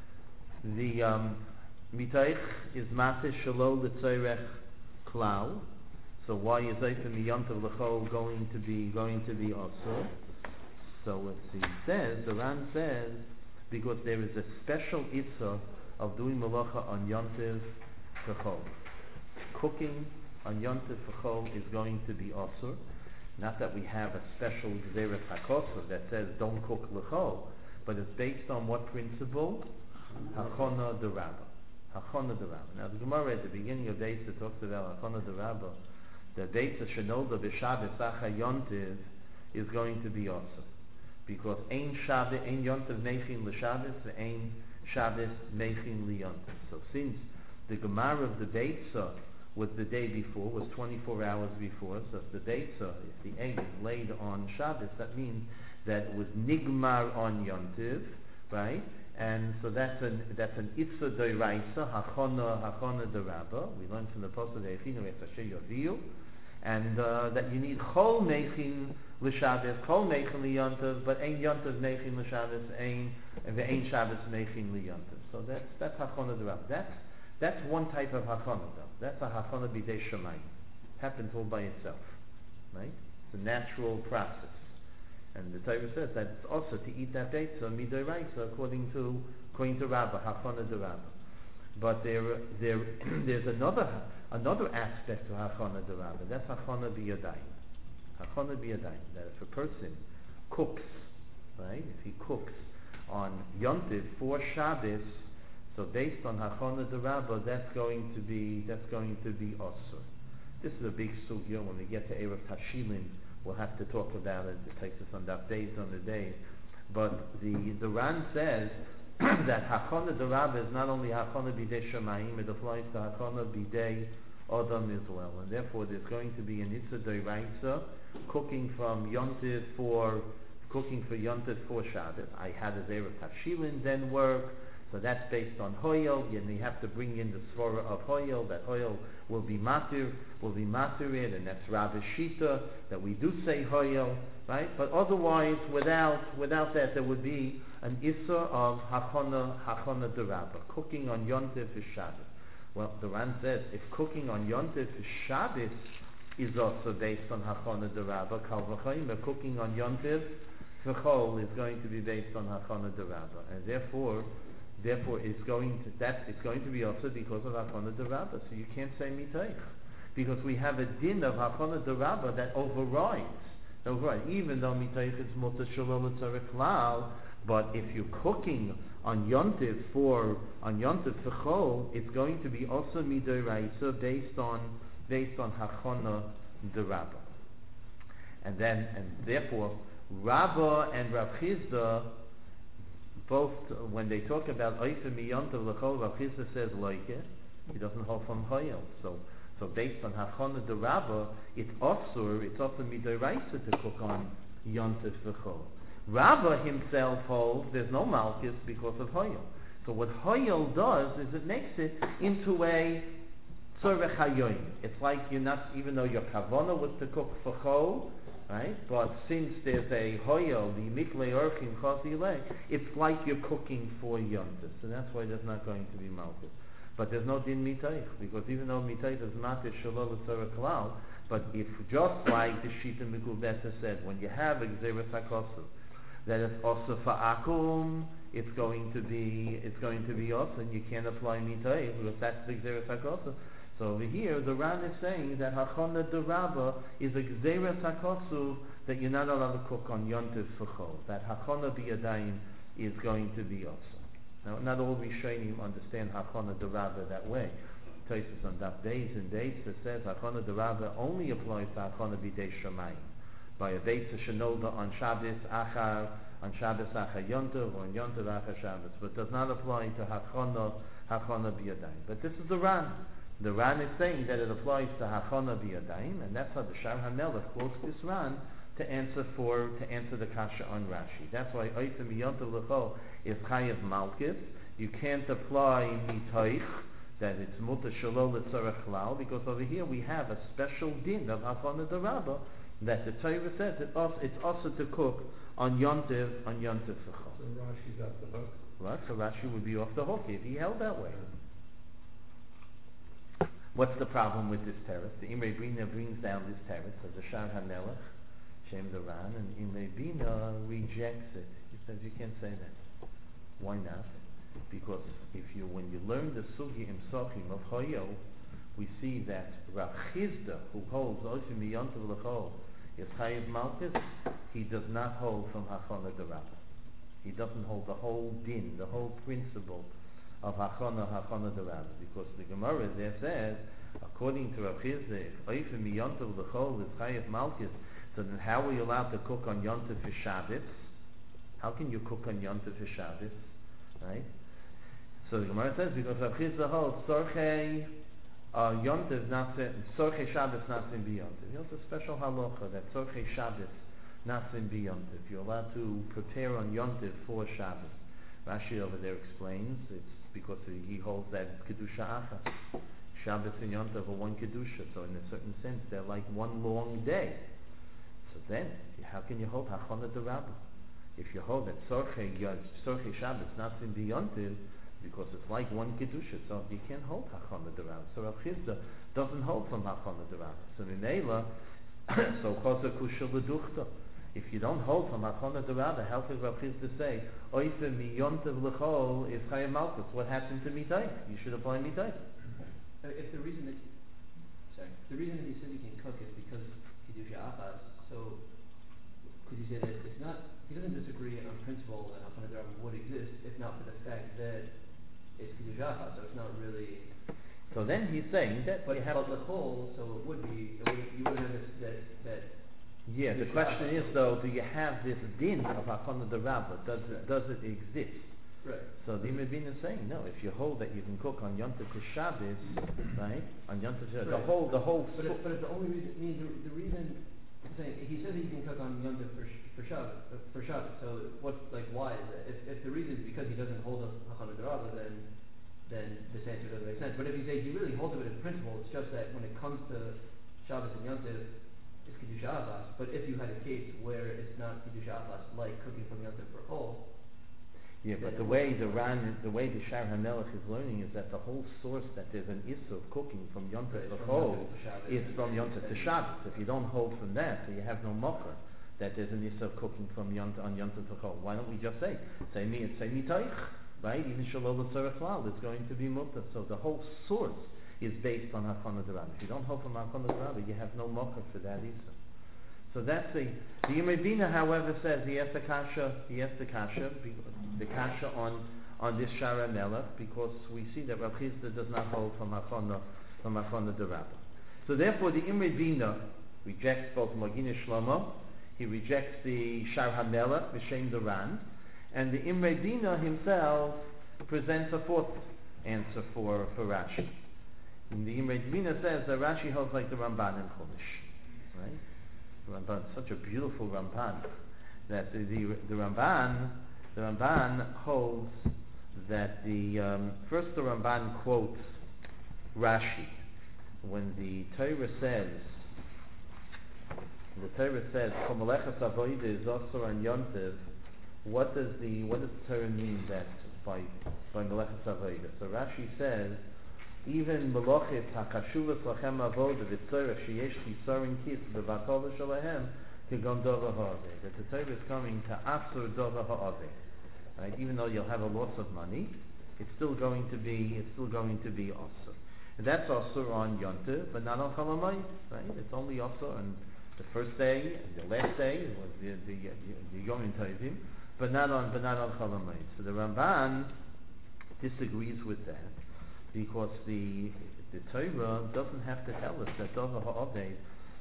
Speaker 2: the um, mitoich is matish shelo l'tzoyrech klal. So why is Eifem Miyontav L'chol going to be going to be osur? So what he says, the Ran says, because there is a special itzah of doing malacha on Yontiv Chol. Cooking on Yontiv Chol is going to be osur. Not that we have a special Gzeret HaKosov that says don't cook l'chol, but it's based on what principle? Hachona de Rabba. Hachona de Rabba. Now the Gemara at the beginning of Beis it talks about Hachona de Rabba. The Beis Shenoda b'Shabbos Acha Yontiv is going to be osur. Because ein Shabbos, ein Yontiv meichin l'Shabbos, ein Shabbos meichin l'Yontiv. So since the Gemara of the Beitzah was the day before, was twenty-four hours before, so if the Beitzah, if the egg is laid on Shabbos, that means that it was Nigmar on Yontiv, right? And so that's an that's an Itzah Doiraisa, Hachona, Hachona de Rabba. We learned from the Pasuk of Echinu et Asher Yaviu, and uh, that you need Chol Meichin l'Shabbos, Chol Meichin l'Yontiv, but Ein Yontiv Meichin l'Shabbos, Ein and the Ein Shabbos Meichin l'Yontiv. So that's that's Hachona de Rabba. That's that's one type of Hachona though. That's a Hachona b'dei Shemayim. Happens all by itself, right? It's a natural process. And the Torah says that it's also to eat that Beitzah midoraisa according to according to Rabbah, Hachana de Rabbah. But there there there's another another aspect to Hachana de Rabbah. That's Hachana b'yadayim. Hachana biyadayim. That if a person cooks, right? If he cooks on Yontiv for Shabbos, so based on Hachana D'Rabba, that's going to be that's going to be Osur. This is a big sugya. When we get to Erev Tashilin, we'll have to talk about it. It takes us on that days on the day. But the the Ran says that Hachana D'Rabba is not only Hachana B'dei Shemayim, it applies to Hachana B'dei Adam as well. And therefore there's going to be an Issa D'Oraisa, cooking from Yontiv for cooking for Yontiv for Shabbos. I had a Erev Tashilin then work. So that's based on Hoyel, and you have to bring in the Svara of Hoyel, that Hoyel will be Matir, will be Matirid, and that's Rabbi Shita, that we do say Hoyel, right? But otherwise, without without that, there would be an Issa of Hachana, Hachana D'Rabba, cooking on Yontif for Shabbos. Well, the Ran says, if cooking on Yontif for Shabbos is also based on Hachana D'Rabba, Kal V'chayim, cooking on Yontif for Chol is going to be based on Hachana D'Rabba, and therefore, Therefore, it's going to that it's going to be also because of Hachana D'Rabba. So you can't say Mitaych, because we have a din of Hachana D'Rabba that overrides, overrides. Even though Mitaych is Mutar Shalom L'Tzarech Klal, but if you're cooking on Yontiv for on Yontiv for Chol, it's going to be also Midoraisa based on based on Hachana D'Rabba. And then and therefore, Rabba and Rav Chizda, both, uh, when they talk about Oifa Miyontav L'chol, Rav Chizda says Loike, he doesn't hold from Hoyel. So, so based on Hachana D'Rabba, it's Osur, it's also Midoraisa to cook on Yontav L'chol. Rabba himself holds there's no Malchus because of Hoyel. So what Hoyel does is it makes it into a Tzorech HaYoim. It's like you're not, even though your Kavana was to cook for Chol, right? But since there's a hoyel, the mikle orchim chazilei, it's like you're cooking for yontis, so that's why there's not going to be malchus. But there's no din mitaych, because even though mitaych is matir shalom l'tzara klal, but if just like the shita Mekubeta said, when you have a gzeres hakosu, that it's also for akum, it's going to be it's going to be also, and you can't apply mitaych because that's the gzeres hakosu. So over here, the Ran is saying that Hachana D'Rabba is a Gzeres HaKosuv that you're not allowed to cook on Yontiv for Chol. That Hachana B'Yadayim is going to be also. Now, not all Rishonim understand Hachana D'Rabba that way. Tosis on Daf Days and Days that says Hachana D'Rabba only applies to Hachana B'Dei Shemayim. By a Beitza Shenoda on Shabbos Achar, on Shabbos Achar Yontiv, or on Yontiv Achar Shabbos, but does not apply to Hachana, Hachana B'Yadayim. But this is the Ran. The Ran is saying that it applies to Hachana B'Yadayim, and that's how the Shar HaMelech quotes this Ran to answer for to answer the kasha on Rashi. That's why Oitzim Miyontav L'chol is Chayav Malchus. You can't apply Mitaych, that it's Mutar Shalom L'Tzarech Klal, because over here we have a special din of Hachana D'Rabba that the Torah says it also, it's also to cook on Yontiv on Yontiv L'chol.
Speaker 3: So Rashi's off the hook.
Speaker 2: Right, so Rashi would be off the hook if he held that way. What's the problem with this teretz? The Imrei Bina brings down this teretz of the Shar HaMelech, Shem the Ran, and Imrei Bina rejects it. He says you can't say that. Why not? Because if you, when you learn the Sugi im Sochim of Hoyel, we see that Rav Chizda, who holds Oishim Miyontav L'chol, is Chayiv Malchus, he does not hold from Hachana D'Rabba. He doesn't hold the whole din, the whole principle of Hachana, Hachana D'Rabba, because the Gemara there says, according to Rav Chizda, if Oifim Miyontav L'chol is Chayiv Malchus, so then how are you allowed to cook on Yontav for Shabbos? How can you cook on Yontav for Shabbos? Right? So the Gemara says, because Rav Chizda holds, Sorchei uh, Yontav Nasin, Sorchei Shabbos Nasin B'Yontav. He holds a special halacha that Sorchei Shabbos Nasin B'Yontav. You're allowed to prepare on Yontav for Shabbos. Rashi over there explains, it's because he holds that Kedusha Achas. Shabbos and Yontav are one Kedusha, so in a certain sense they're like one long day. So then, how can you hold Hachana D'Rabba? If you hold that Sorchei Shabbos Nasin B'Yontav, because it's like one Kedusha, so you can't hold Hachana D'Rabba. So Rav Chizda doesn't hold from Hachana D'Rabba. So Minela, so Chosa Kusha L'Duchta. If you don't hold from Hachana D'Rabba, how could Rav Chizda say, Oifa Miyontav L'chol is Chayav Malchus? What happened to Mitay? You should apply Mitay.
Speaker 4: Uh, if the reason that, sorry, the reason that he says you can cook is because Kedusha Achas,
Speaker 6: So, could you say that it's not, he doesn't disagree on principle that Hachana D'Rabbanan would exist, if not for the fact that it's Kiddush Ahad, so it's not really...
Speaker 2: So then he's saying that
Speaker 6: But
Speaker 2: you have
Speaker 6: but
Speaker 2: to...
Speaker 6: the whole, so it would be, it would, you would have this, that, that...
Speaker 2: Yeah, the
Speaker 6: Kiddush
Speaker 2: question
Speaker 6: Ahad.
Speaker 2: is though, do you have this din of Hachana D'Rabbanan? Does it, does it exist?
Speaker 6: Right.
Speaker 2: So the Imabin is saying, no, if you hold that you can cook on Yom Tov to Shabbos, right? On Yom Tov to Shabbos, the
Speaker 6: Right.
Speaker 2: whole, the whole...
Speaker 6: But
Speaker 2: so-
Speaker 6: if, but if the only reason, I mean, the, the reason, I'm saying, he says he can cook on Yom Tov for, sh- for Shabbos, uh, for Shabbos, so what, like, why is that? If, if the reason is because he doesn't hold a Hachana D'Rabbanan, then, then this answer doesn't make sense. But if you say he really holds it in principle, it's just that when it comes to Shabbos and Yom Tov, it's Kiddush Avos, but if you had a case where it's not Kiddush Avos, like cooking from Yom Tov for Chol,
Speaker 2: Yeah, but
Speaker 6: then
Speaker 2: the
Speaker 6: it
Speaker 2: way
Speaker 6: would-
Speaker 2: the Ran, the way the Shar HaMelech is learning is that the whole source that there's an issue of cooking from Yom Tov
Speaker 6: Right,
Speaker 2: to
Speaker 6: from
Speaker 2: Chol
Speaker 6: Yom Tov to Shabbos,
Speaker 2: is
Speaker 6: and
Speaker 2: from
Speaker 6: then
Speaker 2: Yom Tov to
Speaker 6: extending-
Speaker 2: Shabbos. If you don't hold from that, so you have no mocker that there's an issue of cooking from Yom Tov, on Yom Tov to Chol. Why don't we just say, say me, say me taich, right? Even Shalom L'Tzorech Lal is going to be mutter. So the whole source is based on Hachana D'Rabbanan. If you don't hold from Hachana D'Rabbanan, you have no mocker for that issue. So that's the the Yemei however, says he has the kasha, he has the kasha, be- the kasha on on this Shara Melech, because we see that Rav Chisda does not hold from Hachana from Hachana D'Rabbanan. So therefore, the Imrei Bina rejects both Magina Shlomo, he rejects the Shar HaMelech, B'Shem Duran, and the Imrei Bina himself presents a fourth answer for for Rashi. And the Imrei Bina says that Rashi holds like the Ramban in Chumash, right? Ramban, such a beautiful Ramban, that the, the, the Ramban, the Ramban holds that the, um, first the Ramban quotes Rashi, when the Torah says, the Torah says, Chomelechas Avodah is also on Yom Tov, what does the, what does the Torah mean that by, by Melechas Avodah? So Rashi says, even Melochis HaKashuvas Lachem Avodah V'tzorech Sheyesh Chisarin Kis B'Vatol Shalahem Kegon Dova Ha'aveh, that the Torah is coming to Asur Dova Ha'aveh, right? Even though you'll have a loss of money, it's still going to be, it's still going to be Asur. And that's Asur on Yom Tov, but not on Chol Hamoed, right? It's only Asur on the first day and the last day, was the the the Yom Tovim, but not on but not on Chol Hamoed. So the Ramban disagrees with that, because the the Torah doesn't have to tell us that Dova Ha'aveh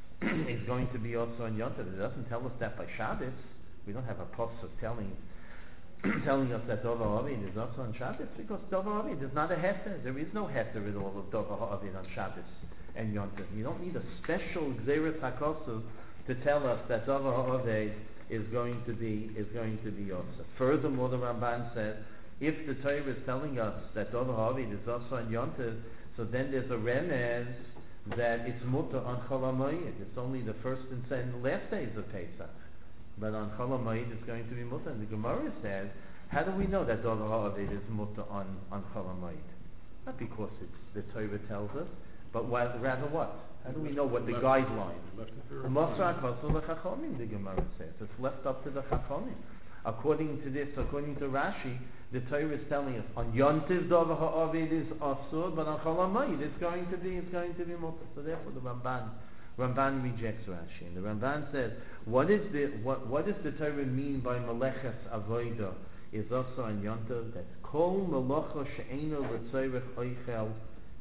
Speaker 2: is going to be also on Yom Tov. It doesn't tell us that by Shabbos. We don't have a pasuk telling telling us that Dova Ha'aveh is also on Shabbos, because Dova Ha'aveh is not a heter. There is no heter at all of Dova Ha'aveh on Shabbos and Yom Tov. You don't need a special Gzeres HaKosuv to tell us that Dova Ha'aveh is going to be is going to be also. Furthermore, the Ramban says, if the Torah is telling us that Dova Ha'aveh is also on Yom Tov, so then there's a remez that it's mutter on Chol Hamoed. It's only the first and second, last days of Pesach. But on Chol Hamoed it's going to be mutter. And the Gemara says, how do we know that Dova Ha'aveh is mutter on, on Chol Hamoed? Not because it's the Torah tells us, but wha- rather what? How do we know what the guideline? Mosra Kosul L'Chachomim, the Gemara says. It's left up to the Chachomim. According to this, according to Rashi, the Torah is telling us on Yom Tov Dova Ha'aveh is asur, but on Chol Hamoed it's going to be it's going to be mutter. So therefore, the Ramban Ramban rejects Rashi, and the Ramban says, what is the what what does the Torah mean by Melechas Avodah is also on Yom Tov? That's Kol Melacha She'eino L'Tzorech Oichel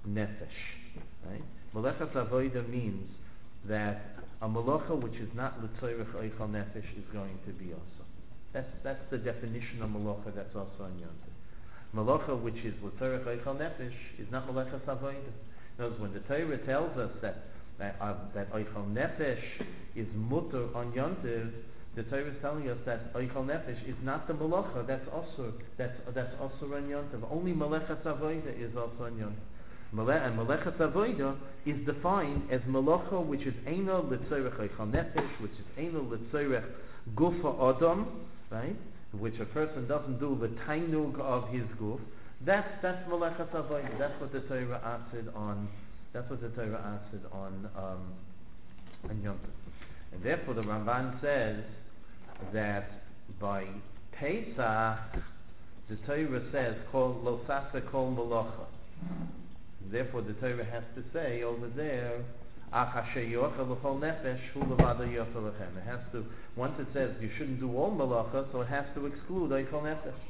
Speaker 2: Nefesh. Right? Melechas Avodah means that a melacha which is not L'Tzorech Oichel Nefesh is going to be also. That's that's the definition of melacha that's also on Yom Tov. Melacha which is L'Tzorech Oichel Nefesh is not Melechas Avodah. In other words, when the Torah tells us that that uh, that Oichel Nefesh is mutter on Yom Tov, the Torah is telling us that Oichel Nefesh is not the melacha that's also that's that's also on Yom Tov. Only Melechas Avodah is also on Yom Tov. Mele- and Melechas Avodah is defined as melacha which is Eino L'Tzorech Oichel Nefesh, which is Eino L'Tzorech Gufa Adam, right? Which a person doesn't do the tainug of his guf. That's that's Melechas Avodah. That's what the Torah answered on. That's what the Torah answered on um, on Yom Tov. And therefore, the Ramban says that by Pesach, the Torah says Kol Lo Sasa Kol Melacha. Therefore, the Torah has to say over there, Ach asher yochel l'chol nefesh hu levado yochel lechem. It has to, once it says you shouldn't do all malacha, so it has to exclude oichel nefesh.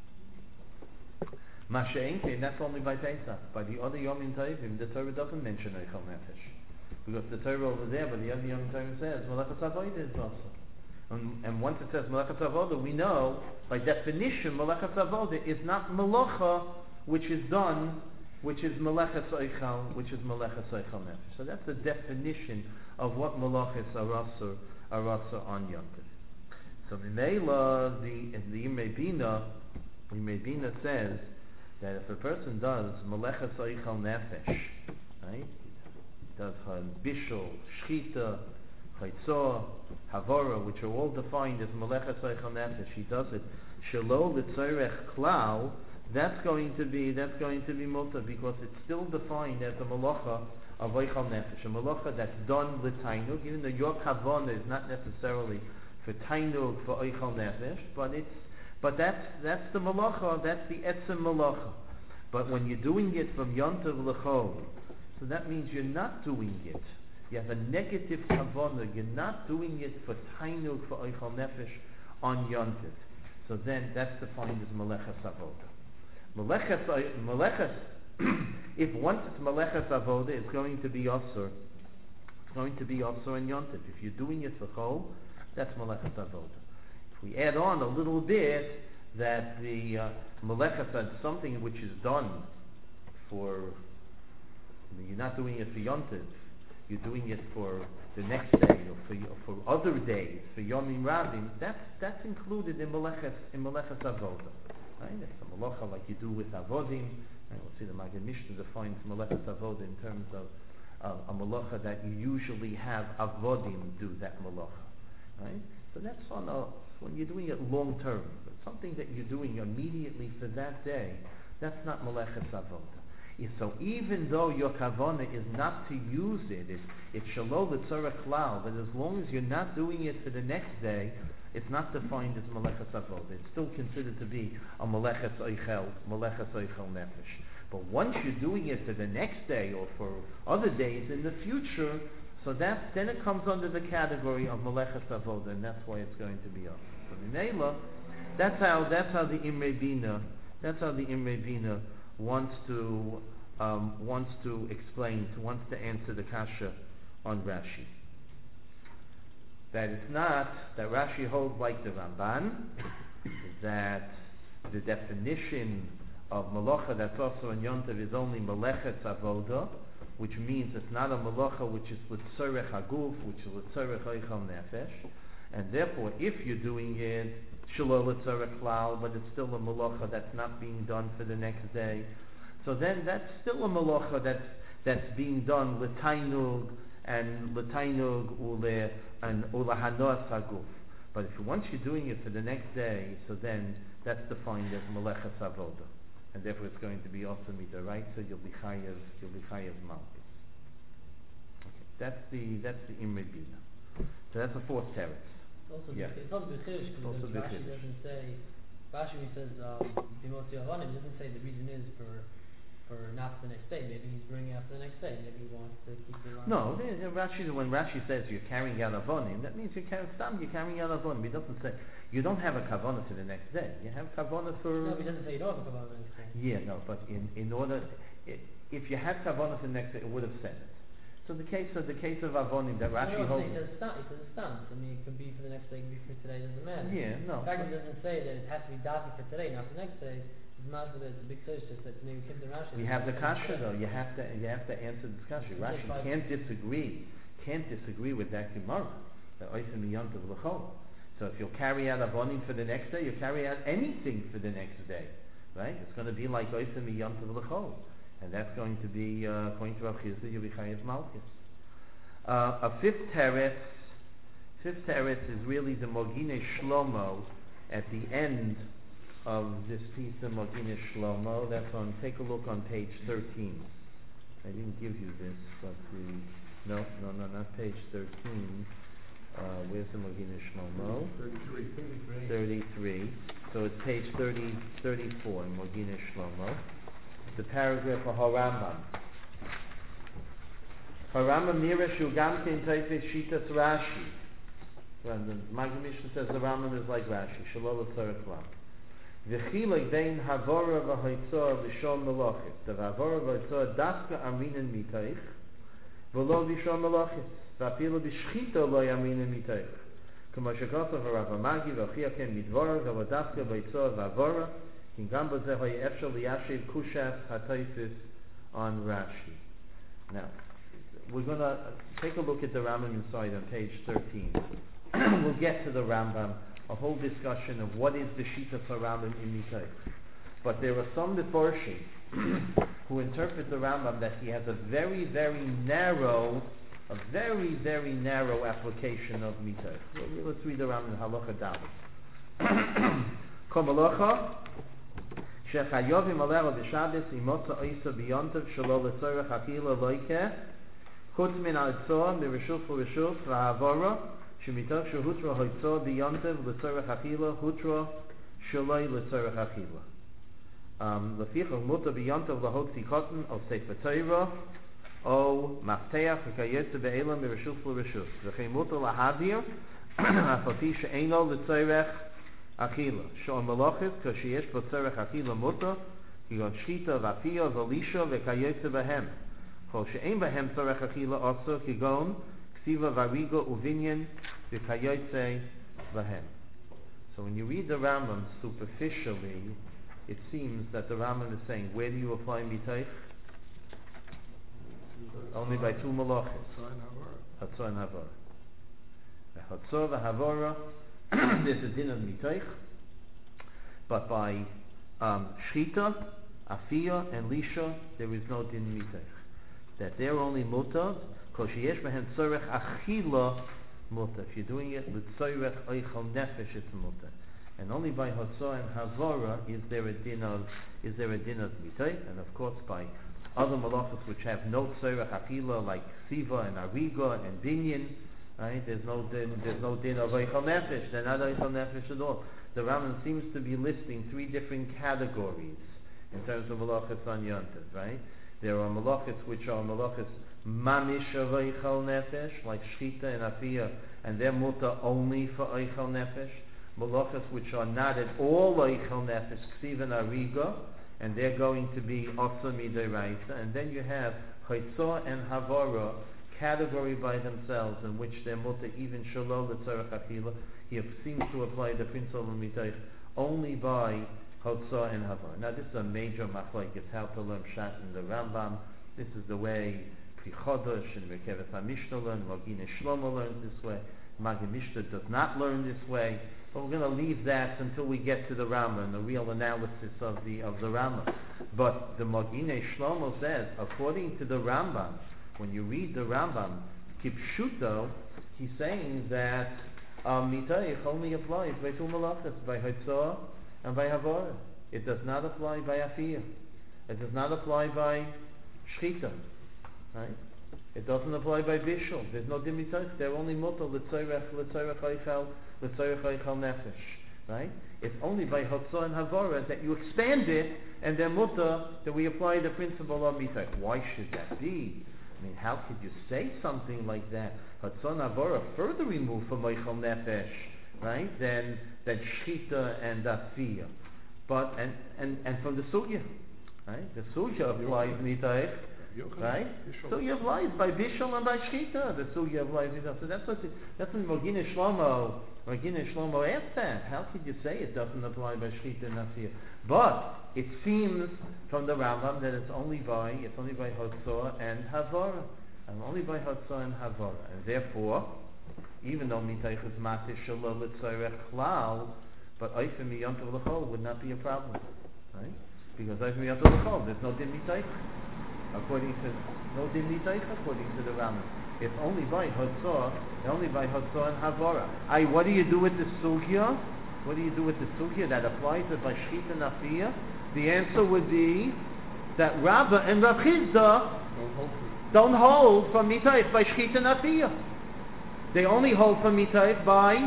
Speaker 2: Masha'enke, that's only by Pesach. By the other Yom Tovim, the Torah doesn't mention oichel nefesh. Because the Torah over there, but the other Yom Tovim says, Malachas Avodah is also. And, and once it says Malachas Avodah, we know, by definition, Malachas Avodah is not Malacha, which is done, which is Malachas Oichal, which is Malachas Oichal Nefesh. So that's the definition of what Malachas Arasa, Arasa on Yom Tov. So Mimela, the, the Imrei Bina, Imrei Bina says, that if a person does Malachas Oichal Nefesh, right, does Bishul, Shchita, Chaitzah, Havara, which are all defined as Malachas Oichal Nefesh, he does it Shelo L'Tzorech Klal, that's going to be that's going to be Mutar, because it's still defined as a Malacha of Oichal Nefesh, a Malacha that's done with Tainug, even though your Kavanah is not necessarily for Tainug, for Oichal Nefesh, but it's but that's that's the Malacha, that's the Etzem Malacha. But when you're doing it from Yontav L'Chol, so that means you're not doing it. You have a negative kavanah. You're not doing it for tainug, for oichal nefesh on yontiv. So then that's defined as malechas avodah. Malechas, malechas. If once it's malechas avodah, it's going to be osur. It's going to be osur on yontiv. If you're doing it for chol, that's malechas avodah. If we add on a little bit that the uh, malechas is something which is done for. I mean, you're not doing it for Yontiv, you're doing it for the next day or for for other days, for Yomim Rabim. That's that's included in Meleches in Meleches Avodah. Right? It's a malacha like you do with Avodim. And we'll see the Maggid Mishnah defines Meleches Avodah in terms of uh, a malacha that you usually have Avodim do that malacha. Right? So that's on a when you're doing it long term, something that you're doing immediately for that day. That's not Meleches Avodah. So even though your kavanah is not to use it, it's, it's shalol l'tzorech klal, but as long as you're not doing it for the next day, it's not defined as malechas avodah. It's still considered to be a malechas oichel, malechas oichel nefesh. But once you're doing it for the next day or for other days in the future, so that then it comes under the category of malechas avodah, and that's why it's going to be up. So Minela, that's how that's how the Imrei Bina, that's how the Imrei Bina wants to um, wants to explain, wants to answer the kasha on Rashi. That it's not that Rashi holds like the Ramban, that the definition of malacha that's also in Yontav is only malechet avoda, which means it's not a malacha which is l'tzorech haguf, which is l'tzorech oichal nefesh, and therefore if you're doing it Shalol l'tzorech klal, but it's still a malacha that's not being done for the next day. So then that's still a malacha that's that's being done l'tainug and l'tainug ule and ulahanos haguf. But if once you're doing it for the next day, so then that's defined as malechas avodah, and therefore it's going to be also midaraita. So you'll be chayav, you'll be chayav malchus. Okay, that's the that's the Imrei Bina. So that's the fourth teretz.
Speaker 5: Also,
Speaker 2: Yeah.
Speaker 5: it's also b'chiddush because
Speaker 2: Also
Speaker 5: Rashi
Speaker 2: b'chiddush.
Speaker 5: doesn't say. Rashi when he says b'motzi avanim doesn't say the reason is for for not the next day. Maybe he's bringing out for the next day. Maybe he wants to keep the line.
Speaker 2: No, the, the Rashi, when Rashi says you're carrying out avonim, that means you're carrying stam, you're carrying out avonim. He doesn't say you don't have a kavanah for the next day. You have kavanah for.
Speaker 5: No, he doesn't say you don't have a kavanah the next day.
Speaker 2: Yeah, no, but in in order, i if you had kavanah for the next day, it would have said it. So the case of the case of avonim that Rashi
Speaker 5: no, no,
Speaker 2: holds.
Speaker 5: he says stand. He says stand. I mean, it could be for the next day, it could be for today. Doesn't matter.
Speaker 2: Yeah, no.
Speaker 5: In fact, it doesn't say that it has to be dati for today, not the next day. It's not that it's a big search. Just that maybe Kim to Rashi.
Speaker 2: You have the kasha though. You have to you have to answer this kasha.
Speaker 5: It's
Speaker 2: Rashi
Speaker 5: like-
Speaker 2: can't disagree. Can't disagree with that gemara. The oisim yontav l'chol. So if you'll carry out avonim for the next day, you'll carry out anything for the next day, right? It's going to be like oisim yontav l'chol, and that's going to be uh, according to Rav Chizda, you'll be chayav malchus. Uh, a fifth teretz, fifth teretz is really the Mogine Shlomo at the end of this piece of Mogine Shlomo. That's on. Take a look on page thirteen. I didn't give you this, but the no, no, no, not page thirteen. Uh, where's the Mogine Shlomo?
Speaker 3: Thirty-three.
Speaker 2: Thirty-three. So it's page thirty, thirty-four in Mogine Shlomo. The paragraph of Harambam. Rambam nira shu gamkein teifes shitas Rashi. When the Maggid Mishnah says the Rambam is like Rashi, Shalol Tzarech Lam. V'chilek bein havora v'hoitzor v'shon melachis. The havora v'hoitzor daska aminen miteich, v'lo v'shon melachis. V'apilu b'shchita lo yaminen miteich. K'mo shekosov ha'Rav Magi v'chiakem midvora v'daska v'hoitzor v'havora. Kin gam b'zeh hoy efshel liyashiv kushas ha'teifes on Rashi. Now, we're going to take a look at the Rambam inside on page thirteen. We'll get to the Rambam, a whole discussion of what is the Shita for Rambam in Mitayich. But there are some Mefarshim who interpret the Rambam that he has a very, very narrow, a very, very narrow application of Mitayich. Well, let's read the Rambam in Halacha Dalet. Komalacha shechayovim alera b'Shabbos imotza oisa b'yontav shelo letzorech achila loikeh chutz min ha'tzor b'reshuf u'reshuf v'havora שמתוך שהותרו הויצו ביונטב לצורך אכילה, הותרו שלוי לצורך אכילה. לפיכך מותר ביונטב להוציא קוטן או ספר תורה, או מפתח וכיוצא באלה מרשות לרשות. וכן מותר להעביר, אף על פי שאינו לצורך אכילה. שעון מלאכת, כשיש בו צורך אכילה מותר, כגון שחיטה ואפייה ולישה וכיוצא בהם. כל שאין בהם צורך אכילה אסור, כגון Siva Varigo Uvinyan Vikayotze Vahem. So when you read the Rambam superficially, it seems that the Rambam is saying, where do you apply Mitayich? Only by two malachis. Hatzor and Havora. Hatzor and Havora, there's a din of Mitayich, but by um, Shchita, Afiyah, and Lisha, there is no din Mitayich. That they're only mutav. If you're doing it with tzorech oichal nefesh, it's mutar, and only by hotzor and havora is there a din of is there a din of mitay, and of course by other malachos which have no tzorech achila like siva and ariga and binyan, right? There's no din there's no din of oichal nefesh. They're not oichal nefesh at all. The Rambam seems to be listing three different categories in terms of malachos on yontiv, right? There are malachos which are malachos mamish of oichal nefesh, like shchita and afiyah, and they're muta only for oichal nefesh. Malachas which are not at all oichal nefesh, ksiv and ariga, and they're going to be also midiraisa. And then you have chaitzor and havara, category by themselves, in which they're muta even shalol letzorech achila. He seems to apply the principle of mitayich only by chaitzor and havara. Now this is a major machlok. It's how to learn Pshat in the Rambam. This is the way Chodosh and Rekevet HaMishnah learn, Magine Shlomo learns this way, Maggid Mishnah does not learn this way, but we're going to leave that until we get to the Rambam, the real analysis of the of the Rambam. But the Magine Shlomo says, according to the Rambam, when you read the Rambam, Kipshuto, he's saying that um, Mitayich only applies by two malachas, by Haitzah and by Havara. It does not apply by Afiyah. It does not apply by Shchita. Right? It doesn't apply by Bishul. There's no dimitayich. They're only mutar l'tzorech l'tzorech oichal l'tzorech oichal nefesh. Right? It's only by Hatzor and Havora that you expand it, and they're mutar that we apply the principle of mitayich. Why should that be? I mean, how could you say something like that? Hatzor and Havora further removed from oichal nefesh, right? Than than shchita and afiyah. But and and and from the sugya, right? The sugya applies mitayich. Right? So you have lies by Bishul and by Shchita. The Sugya of lies. So that's what it, that's when Magine Shlomo Magine Shlomo asked that. How could you say it doesn't apply by Shchita and Afiyah? But it seems from the Rambam that it's only by it's only by Hotzor and Havora, and only by Hotzor and Havora, and therefore, even though Mitayich is Matish Shalol L'Tzorech Klal, but Oifim Miyontav L'Chol would not be a problem, right? Because Oifim Miyontav L'Chol, there's no din Mitayich. According to no din mitayich, according to the Rambam, it's only by Hotzor, only by Hotzor and Havora. I, what do you do with the sugya? What do you do with the sugya that applies it by Shchita and Afiyah? The answer would be that Rabbah and Rav Chizda don't hold from mitayich by Shchita and Afiyah. They only hold from mitayich by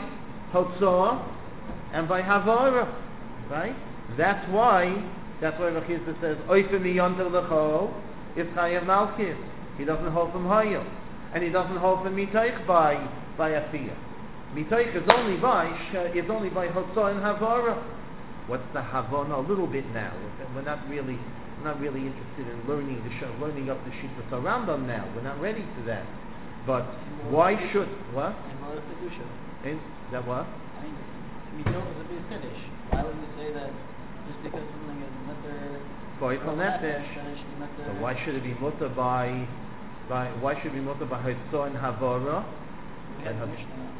Speaker 2: Hotzor and by Havora, right? That's why. That's why Rav Chizda says Oifim Miyontav L'Chol. It's Chayav Malkis. He doesn't hold from Hayil. and he doesn't hold for mitoich by by afia. Mitoich is only by sh- is only by hotza and havara. What's the havana? A little bit now. We're not really we're not really interested in learning the sh- learning up the shittas Rambam now. We're not ready to that. But why should what?
Speaker 4: And Ma'or Kedusha.
Speaker 2: Is that what?
Speaker 4: I mean, Mitoch is a big Kiddush. Why would we say that just because something is mutter
Speaker 2: For Eichel Nefesh.
Speaker 4: then it should be mutter?
Speaker 2: So why should it be mutter by by why should it be mutter by hotza and havara?
Speaker 4: We have
Speaker 2: and
Speaker 4: a
Speaker 2: have-
Speaker 4: Mishnah.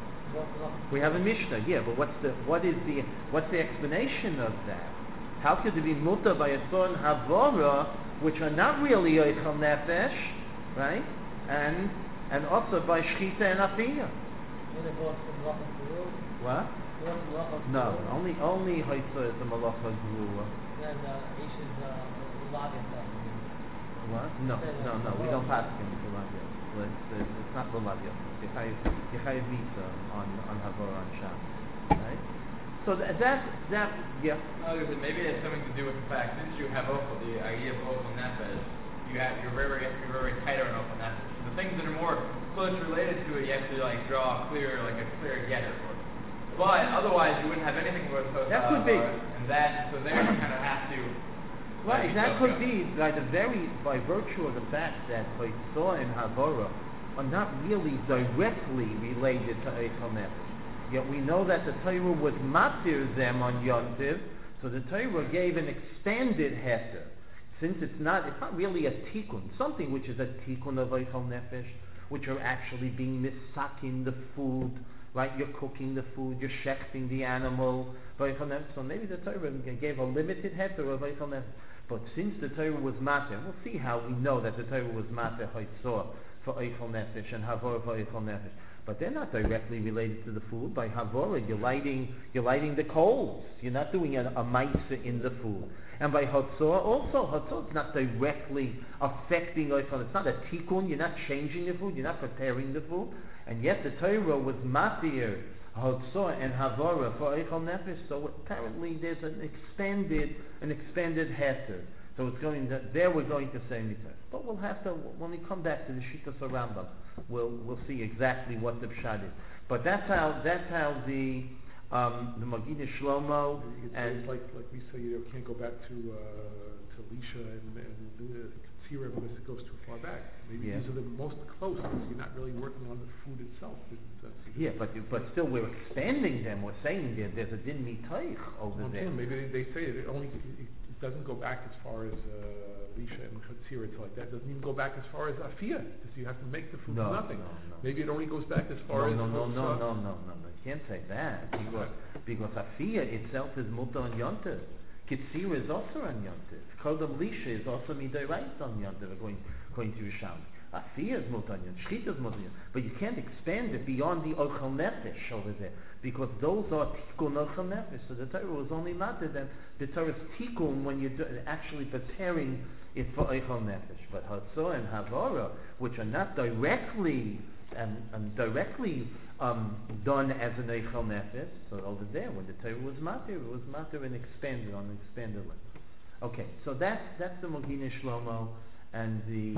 Speaker 2: We have a Mishnah, yeah, but what's the what is the what's the explanation of that? How could it be mutter by a son havara, which are not really Eichel Nefesh, right? And and also by shchita and afiyah.
Speaker 5: Maybe both the malacha guru.
Speaker 2: What?
Speaker 5: Both the malacha
Speaker 2: No,
Speaker 5: guru.
Speaker 2: only only hotza is the malacha gurua.
Speaker 5: Then uh, Ish is uh, Lavia stuff.
Speaker 2: What? No, no, no. We don't pass him to lavia. It's, it's, it's not the lavia. You chayiv misa on on havara on Shabbos, right? So that that that yeah.
Speaker 1: No, because maybe it has something to do with the fact since you have ochel, the idea of ochel nefesh, you have you're very you're very tighter on ochel nefesh. The things that are more close related to it, you have to like draw a clear like a clear getter for it. But otherwise, you wouldn't have anything with uh,
Speaker 2: That could be.
Speaker 1: and that so there you kind of have to.
Speaker 2: Right,
Speaker 1: like,
Speaker 2: that
Speaker 1: go-
Speaker 2: could
Speaker 1: go.
Speaker 2: be by the very by virtue of the fact that Haitzah and Havara are not really directly related to Eichel Nefesh. Yet we know that the Torah was matir them on Yom Tov, so the Torah gave an expanded heter. Since it's not, it's not really a tikkun, something which is a tikkun of Eichel Nefesh, which are actually being misakin the food, right? You're cooking the food, you're shechting the animal, Eichel Nefesh. So maybe the Torah gave a limited heter of Eichel Nefesh. But since the Torah was matir, we'll see how we know that the Torah was matir Haitzah for Eichel Nefesh and Havara for Eichel Nefesh. But they're not directly related to the food. By Havara, you're lighting, you're lighting the coals. You're not doing a, a maisa in the food. And by Hotzoah also, Hotzoah is not directly affecting Eichel. It's not a tikkun. You're not changing the food. You're not preparing the food. And yet the Torah was matir Hotzoah and Havara for Eichel Nefesh. So apparently there's an expanded, an expanded heter. So it's going to, there we're going to say mitzvah. But we'll have to, when we come back to the Shittas Rambam, we'll we'll see exactly what the pshat is. But that's how that's how the um, the Magid Shlomo
Speaker 3: It's,
Speaker 2: and
Speaker 3: it's like like we say, you know, can't go back to uh, to Lisha and and do the Tzira because it goes too far back. Maybe
Speaker 2: Yeah.
Speaker 3: these are the most close because you're not really working on the food itself. It, that's,
Speaker 2: yeah, but you- but still we're expanding them. We're saying there, there's a din mitaych over
Speaker 3: I'm
Speaker 2: there.
Speaker 3: saying maybe they, they say it, it only it, it doesn't go back as far as uh, Lisha and Chatzira. It's like that. It doesn't even go back as far as Afia because you have to make the food
Speaker 2: No,
Speaker 3: for nothing.
Speaker 2: no, no.
Speaker 3: Maybe it only goes back as far
Speaker 2: No,
Speaker 3: as
Speaker 2: no, no, no,
Speaker 3: Chotza.
Speaker 2: no, no, no, no. You can't say that because because Afia itself is mutter on Yontif. Kitzira is also on Yontif. Kodam Lisha is also midayrais on Yontif. Going going to Yerushalmi. Afia is mutter on Yontif. Shchita is mutter on Yontif. But you can't expand it beyond the Ochel Nefesh over there because those are Tikkun Ochel Nefesh. So the Torah was only matter than the Torah's Tikkun when you're do, actually preparing it for Ochel Nefesh. But Hotzoah and Havara, which are not directly and, and directly um, done as an Eichel Nefesh. So over there, when the Torah was matir, it was matir and expanded on an expanded level. Okay, so that's that's the Mogine Shlomo and the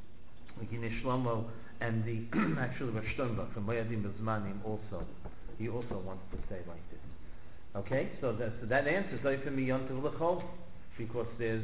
Speaker 2: Mogine Shlomo and the actually Rosh Sternbach from Moedim Bezmanim also. He also wants to say like this. Okay, so that, so that answers Oifem Miyontiv L'chol because there's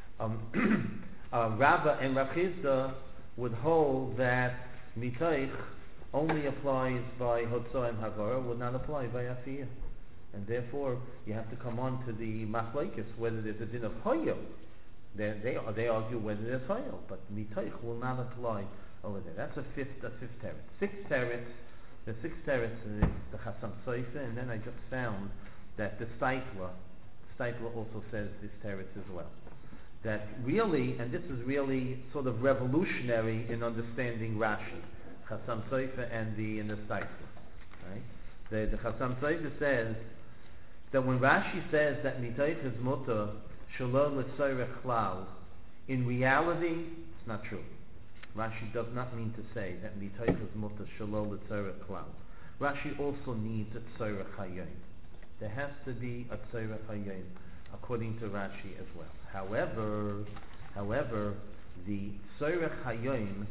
Speaker 2: um, uh, Rava and Rav Chizda would hold that Mitaych only applies by Hotzoah and Havara, would not apply by Afiyah. And therefore, you have to come on to the Machlekes, whether there's a din of Hoyo. They, they, they argue whether there's Hoyo, but Mitaych will not apply over there. That's a fifth, a fifth teretz. Sixth teretz, the sixth teretz is the Chasam Soifa, and then I just found that the Steitler, Steitler also says this teretz as well. That really, and this is really sort of revolutionary in understanding Rashi, Chasam Soifa and the in the Steitler, right? The, the Chasam Soifa says that when Rashi says that Mitaych is mutter shalom l'tzorech klal, in reality it's not true. Rashi does not mean to say that Mitaych is mutter shalom l'tzorech klal. Rashi also needs a tzorech hayom. There has to be a tzorech hayom according to Rashi as well. However, however, the tzorech hayom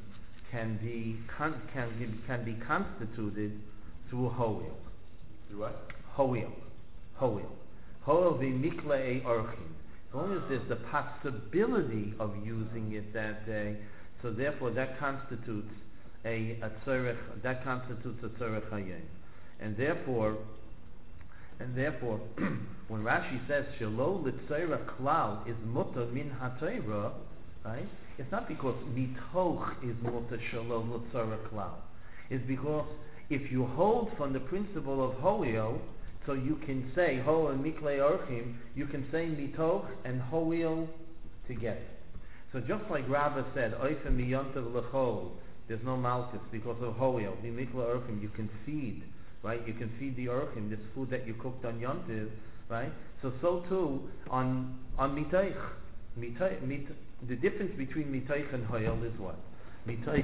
Speaker 2: can be con- can be, can be constituted through hoil.
Speaker 1: Through what?
Speaker 2: Hoil. Hoil. Hoil v'miklei orchim. As long as there's the possibility of using it that day, so therefore that constitutes a, a tzorech, that constitutes a tzorech hayom. And therefore, and therefore, when Rashi says shelo l'tzorech klal is mutter min haTorah, right? It's not because mitoch is mutter shelo l'tzorech klal. It's because if you hold from the principle of hoil, so you can say ho and miklei orchim, you can say mitoch and hoil together. So just like Rabbah said, oifen miyontav lechol, there's no malchus because of hoil. The miklei orchim, you can feed, right? You can feed the orchim, this food that you cooked on yontiv, right? So so too on on mitoch. Mitoch, mit, the difference between mitoch and hoil is what? Mitoch,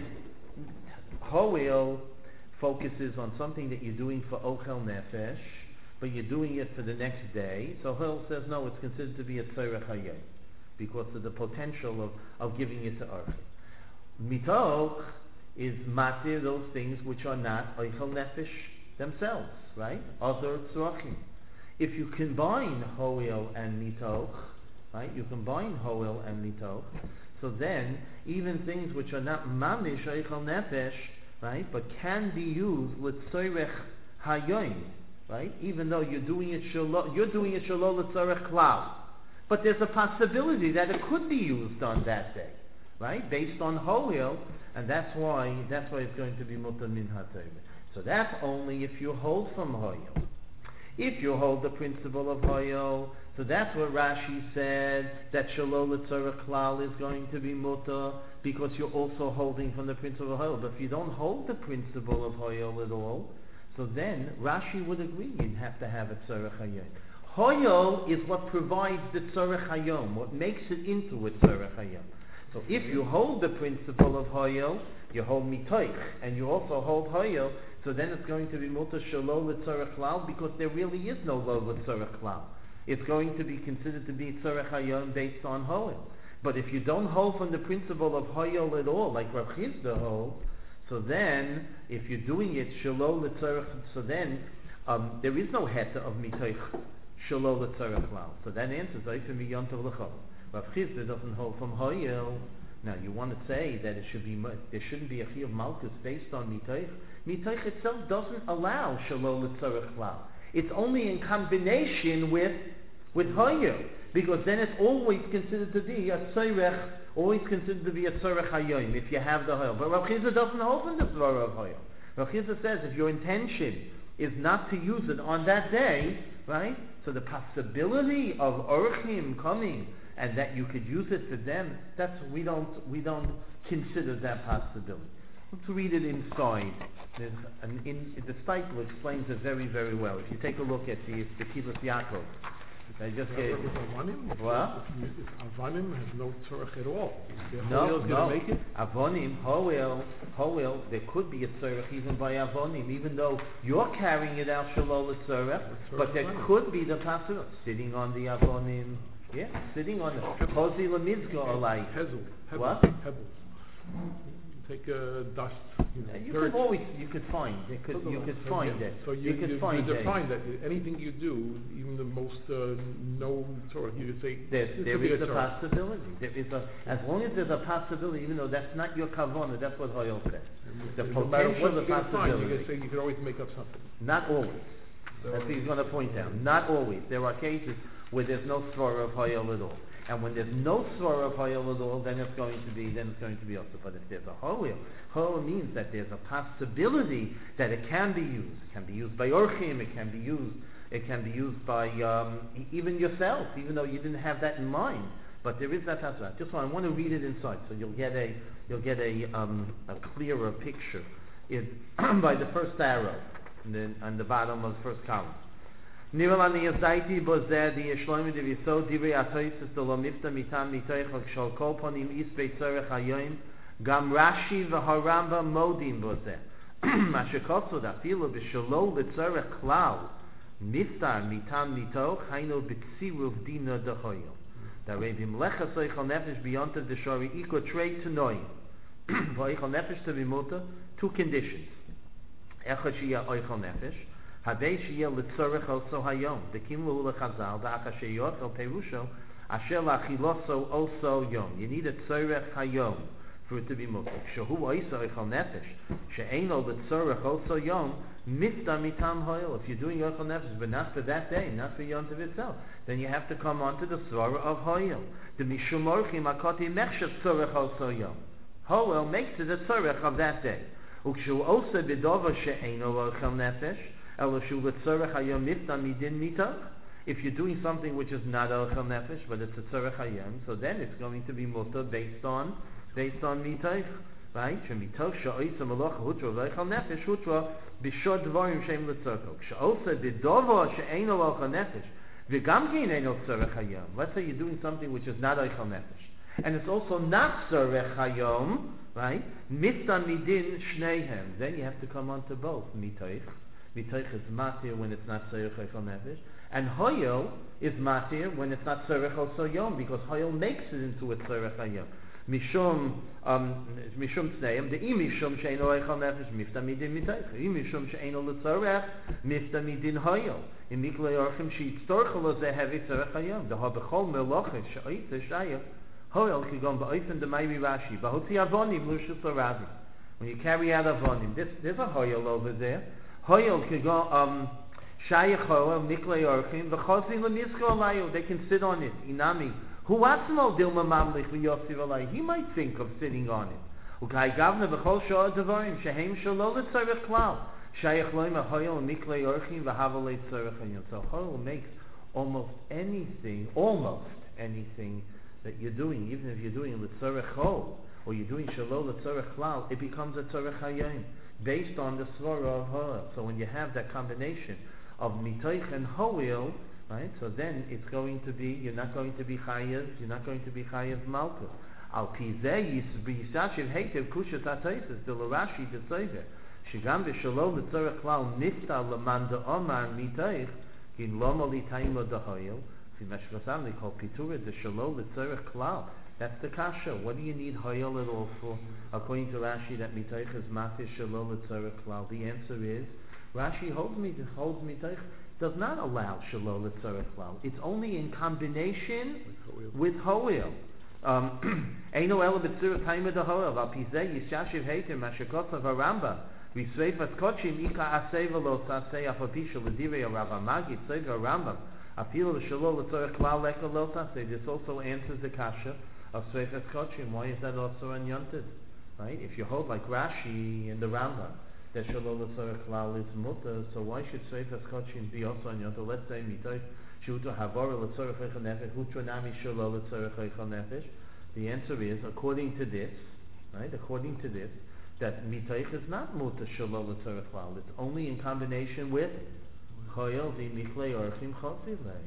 Speaker 2: hoil focuses on something that you're doing for ochel nefesh, but you're doing it for the next day. So Hillel says no, it's considered to be a tzorech hayom because of the potential of, of giving it to Archim. Mitoch is matir, those things which are not ochel nefesh themselves, right? Other tzorachim. If you combine hoel and mitoch, right? You combine hoel and mitoch, so then even things which are not mamish ochel nefesh, right, but can be used with tzorech hayom, right? Even though you're doing it shelo, you're doing it shelo l'tzorech klal, but there's a possibility that it could be used on that day, right? Based on hoil, and that's why that's why it's going to be mutar min haTorah. So that's only if you hold from hoil. If you hold the principle of hoil, so that's what Rashi said that shelo l'tzorech klal is going to be mutar because you're also holding from the principle of hoil. But if you don't hold the principle of hoil at all, so then Rashi would agree you'd have to have a tzorech hayom. Hoil is what provides the tzorech hayom, what makes it into a tzorech hayom. So if you hold the principle of hoil, you hold mitoich, and you also hold hoil, so then it's going to be mutar shelo l'tzorech klal because there really is no lo l'tzorech klal. It's going to be considered to be tzorech hayom based on hoil. But if you don't hold from the principle of hoil at all, like Rav Chisda holds, so then, if you're doing it shelo l'tzorech, so then um, there is no heta of mitoich shelo l'tzorech klal. So that answers oifen miyontav l'chol. Rav Chisda doesn't hold from hoyel. Now you want to say that it should be there shouldn't be a chiyuv malchus based on mitoich. Mitoich itself doesn't allow shelo l'tzorech klal. It's only in combination with with hoyel, because then it's always considered to be a tzorech. Always considered to be a tzorech hayom if you have the hoil. But Rav Chisda doesn't hold from the tzorech of hoil. Rav Chisda says if your intention is not to use it on that day, right? So the possibility of orchim coming and that you could use it for them, that's we don't we don't consider that possibility. Let's read it inside. There's an, in, the Stipler explains it very very well. If you take a look at the the Kibbutz Yaakov. I just gave
Speaker 3: With Avanim?
Speaker 2: What?
Speaker 3: If, if Avanim has no tzorech at all, the
Speaker 2: No,
Speaker 3: Hoel is
Speaker 2: no.
Speaker 3: going to make it?
Speaker 2: Avonim, Hoel, Hoel, there could be a tzorech even by Avonim, even though you're carrying it out shelo l'tzorech, but there could be the possibility sitting on the Avonim, yeah, sitting on the Chosi l'mizgo alai.
Speaker 3: Hezel. Hebel,
Speaker 2: What?
Speaker 3: Hebels. Take uh, dust, you know,
Speaker 2: You
Speaker 3: dirt.
Speaker 2: could always, you could find, you could, you could
Speaker 3: So,
Speaker 2: find
Speaker 3: yeah.
Speaker 2: it.
Speaker 3: So you,
Speaker 2: you could
Speaker 3: you,
Speaker 2: find
Speaker 3: you
Speaker 2: it.
Speaker 3: define that anything you do, even the most uh, no tzorech, you could say
Speaker 2: There,
Speaker 3: this
Speaker 2: there
Speaker 3: could be
Speaker 2: is
Speaker 3: a
Speaker 2: a
Speaker 3: tzorech.
Speaker 2: possibility. There is a, as long as there's a possibility, even though that's not your kavanah, that's what Hoyle says. The
Speaker 3: No matter
Speaker 2: potential
Speaker 3: what
Speaker 2: of
Speaker 3: you're going to find, you're
Speaker 2: possibility.
Speaker 3: going to say you could always make up something.
Speaker 2: Not always. That's what he's going to point out. Not always. There are cases where there's no svara of Hoyle at all. And when there's no svara of Hoyle at all, then it's going to be then it's going to be also. But if there's a Hoyle, Hoyle means that there's a possibility that it can be used. It can be used by Orchim. It can be used. It can be used by um, e- even yourself, even though you didn't have that in mind. But there is that possibility. Just want I want to read it inside, so you'll get a you'll get a um, a clearer picture. It by the first arrow, and then on the bottom of the first column. Nivel ani yazaiti bozeh di yeshloim di visod divrei atoyis to lo mifta mitam mitoich shal kol ponim is beitzorech hayom gam Rashi v'haramba modim bozeh mashekotzu dafilu b'shalo b'tzorech klal mifta mitam mitoch hayno b'tziruv dina dechoyom da rebim lecha soichal nefesh beyontav deshori iko trei tenoim V'oichel nefesh to be mutter, two conditions. Echad sheyeh oichel nefesh, hadei sheyeh litzorech also hayom. Dekim lehu lechazal, da'acha sheyochel perusho, asher lachiloso also yom. You need a tzorech hayom for it to be mutter. Shehu oisa oichel nefesh, she'eino litzorech also yom, mifta mitam hoil. If you're doing oichel nefesh, but not for that day, not for yom tov itself, then you have to come onto the svara of hoil. The mishum orchim akoti mechshav tzorech also yom. Hoel makes it a tzorech of that day. Ukshu osa b'dova she'eino oichel nefesh, elo shu l'tzorech hayom mifta midin mitach. If you're doing something which is not oichel nefesh, but it's a tzorech hayom, so then it's going to be mutter based on based on mitach, right? Shemitoch she'oisa melocha hutra oichel nefesh hutra b'shod dvarim she'em l'tzorech. She'osa b'dova she'eino oichel nefesh, v'gam kein eino tzorech hayom. Let's say you're doing something which is not oichel nefesh, and it's also not tzorech hayom, right? Mifta midin shneihem. Then you have to come on to both. Mitoich. Mitoich is matir when it's not tzorech oichel nefesh, and hoyel is matir when it's not tzorech also yom, because hoyel makes it into a tzorech hayom. Mishum um, mishum tzneim the imishum she'eino oichel nefesh mifta midin mitoich. Imishum she'eino l'tzorech mifta midin hoyel. In miklei orchim she'itztorchel lo ze hevi tzorech hayom. The habechol meloches she'oitze shayach hoyel kigon ba'oifen the mayri Rashi ba'hotzi avonim lushus l'ravi. When you carry out avonim, this there's a hoyel over there. Hoyel kigon um shayach hoyel miklei orchim v'chozin l'nisko alayu. They can sit on it. Inami hu atzmo dilma mamlich v'yosiv alay. He might think of sitting on it. Ukai gavna v'chol shoah devarim shehem shelo l'tzorech klal. Shayach loima hoyel miklei orchim v'havalei tzorech hayom. So hoyel makes almost anything, almost anything that you're doing, even if you're doing l'tzorech chol, or you're doing shelo l'tzorech klal, it becomes a tzorech hayom, based on the svara of hoyel. So when you have that combination of mitoich and hoyel, right, so then it's going to be, you're not going to be chayav, you're not going to be chayav malchus. Al pizeh yisashiv heitev kushas ataysis, the l'rashi d'soiver, shigam v'shelo l'tzorech klal nifta l'man da'omar mitoich, gin lomo l'tayim lo d'hoyel, v'mashvasam called pitura the shelo l'tzorech klal. That's the kasha. What do you need hoyel at all for? According to Rashi, that mitoich is matir shelo l'tzorech klal. The answer is Rashi holds me holds mitoich does not allow shelo l'tzorech klal. It's only in combination with hoyel. Eino ela b'tzorech taima d'hoyel v'apizeh yishashiv heitim mashikosav haramba v'sveifas kochim ika asei v'lo tasei afapisha l'direi Rav Amagi tzeiv Rambam. Appeal the shelo l'tzorech klal leka lo tasei. This also answers the kasha of Sveifas Kochim. Why is that also on Yonted? Right? If you hold like Rashi and the Rambam that shelo l'tzorech klal is mutter, so why should Sveifas Kochim be also on Yonted? Let's say mitoich shuto havora l'tzorech oichel nefesh hutra nami shelo l'tzorech oichel nefesh. The answer is, according to this, right? According to this, that mitoich is not mutter shelo l'tzorech klal. It's only in combination with hoyel v'michlei orchim chosilei.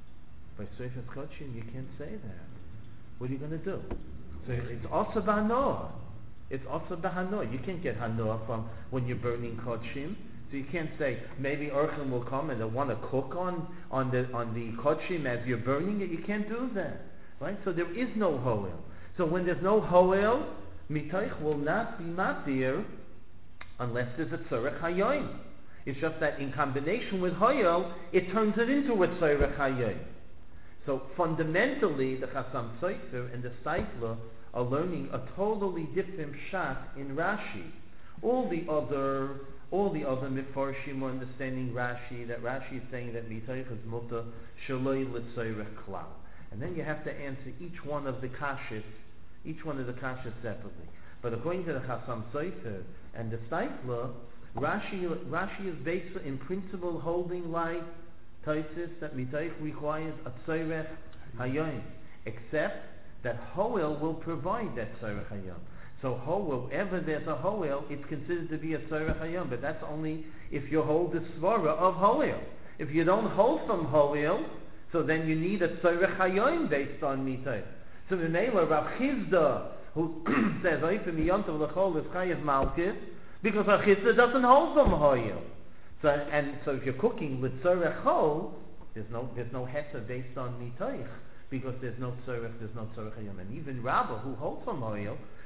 Speaker 2: By Sveifas Kochim, you can't say that. What are you going to do? So it's also b'hanoah. It's also b'hanoah. You can't get hanoah from when you're burning kochim. So you can't say maybe orchim will come and they want to cook on on the on the kochim as you're burning it. You can't do that, right? So there is no hoel. So when there's no hoel, mitoich will not be matir unless there's a tzorech hayom. It's just that in combination with hoyel, it turns it into a tzorech hayom. So fundamentally, the Chasam Sofer and the Seifler are learning a totally different shot in Rashi. All the other, all the other Mefarshim are understanding Rashi, that Rashi is saying that mitoich is mutter shaloi l'tzorech klal. And then you have to answer each one of the kashas, each one of the kashas separately. But according to the Chasam Sofer and the Seifler, Rashi, Rashi is based in principle holding like Taisis that mitoich requires a tzorech hayom, except that hoel will provide that tzorech hayom. So hoel, wherever there's a hoel, it's considered to be a tzorech hayom, but that's only if you hold the svara of hoel. If you don't hold from hoel, so then you need a tzorech hayom based on mitoich. So Mimela Rav Chizda, who says oifim miyontav l'chol is chayav malkis, because Rav Chizda doesn't hold from hoel. So, and so if you're cooking with tzorech chol, there's no there's no heta based on mitoich, because there's no tzorech, there's no tzorech hayom. And even Rabbah, who holds from oil,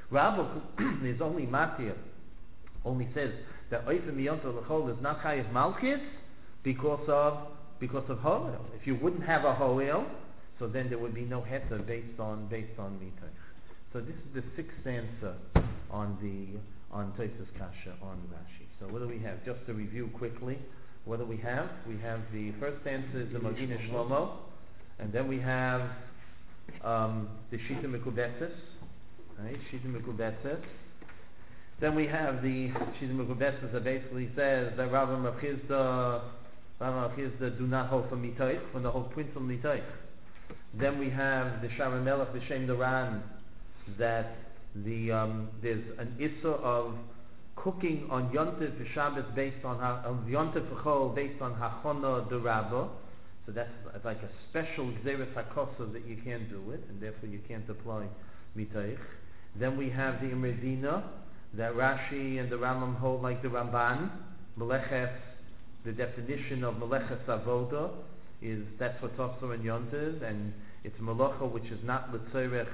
Speaker 2: Rabba is only matir, only says that oifim miyonto l'chol is not chayiv malchis because of because of hoel. If you wouldn't have a hoel, so then there would be no heter based on based on mitoich. So this is the sixth answer on the on Tosfos Kasha on Rashi. So what do we have? Just to review quickly, what do we have? We have the first answer is the Magina Shlomo, and then we have um, the Shita Mekubetzes, right? Shita Mekubetzes. Then we have the Shita Mekubetzes that basically says that Rabbi Mechizda, Rabbi Mechizda do not hold from mitoich, from the whole point from mitoich. Then we have the Shara Melech, the Shem Doran, that the um, there's an issa of cooking on Yontif v'Shabbos based on ha- on Yontif v'Chol based on Hachona d'Rabba. So that's like a special Gzeres HaKosa that you can't do it, and therefore you can't apply mitoich. Then we have the Imredina that Rashi and the Rambam hold like the Ramban. Meleches, the definition of Meleches Avoda is that's what's also in Yontif, and it's Melacha which is not L'tzorech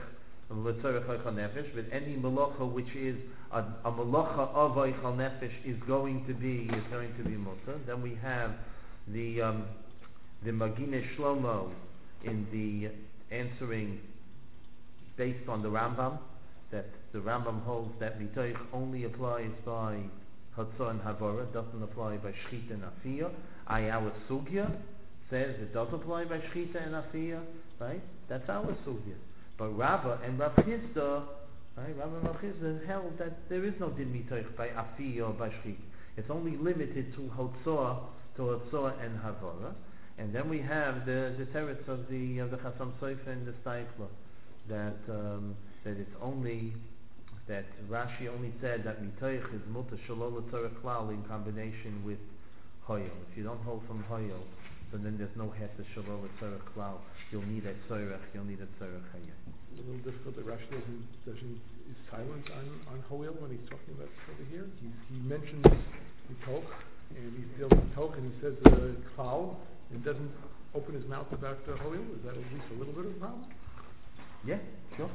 Speaker 2: but any malacha which is a, a malacha of Eichel Nefesh is going to be is going to be mutter. Then we have the um, the Magine Shlomo in the answering based on the Rambam, that the Rambam holds that mitoich only applies by Hatzah and Havara, doesn't apply by Shchita and Afiyah. Our Sugya says it does apply by Shchita and Afiyah, right? That's our Sugya. But Rava and Rav Chisda, right? Rava and Rav Chisda held that there is no din mitoich by Afiyah or by Shchita. It's only limited to Hotzah, to Hotzah and Havara. And then we have the the teretz of the of the Chasam Sofer and the Steikler, that um, that it's only that Rashi only said that mitoich is mutar shalol l'tzorech klal in combination with hoyel. If you don't hold from hoyel, so then there's no heter shalol l'tzorech klal. You'll need a tzorech. You'll need a tzorech hayel.
Speaker 3: It's a little difficult that Rashi doesn't doesn't is silent on on hoyel when he's talking about this over here. He's, he mentions mitoch and he deals with mitoch and he says uh, klal and doesn't open his mouth about uh, hoyel. Is that at least a little bit of a problem?
Speaker 2: Yeah, sure.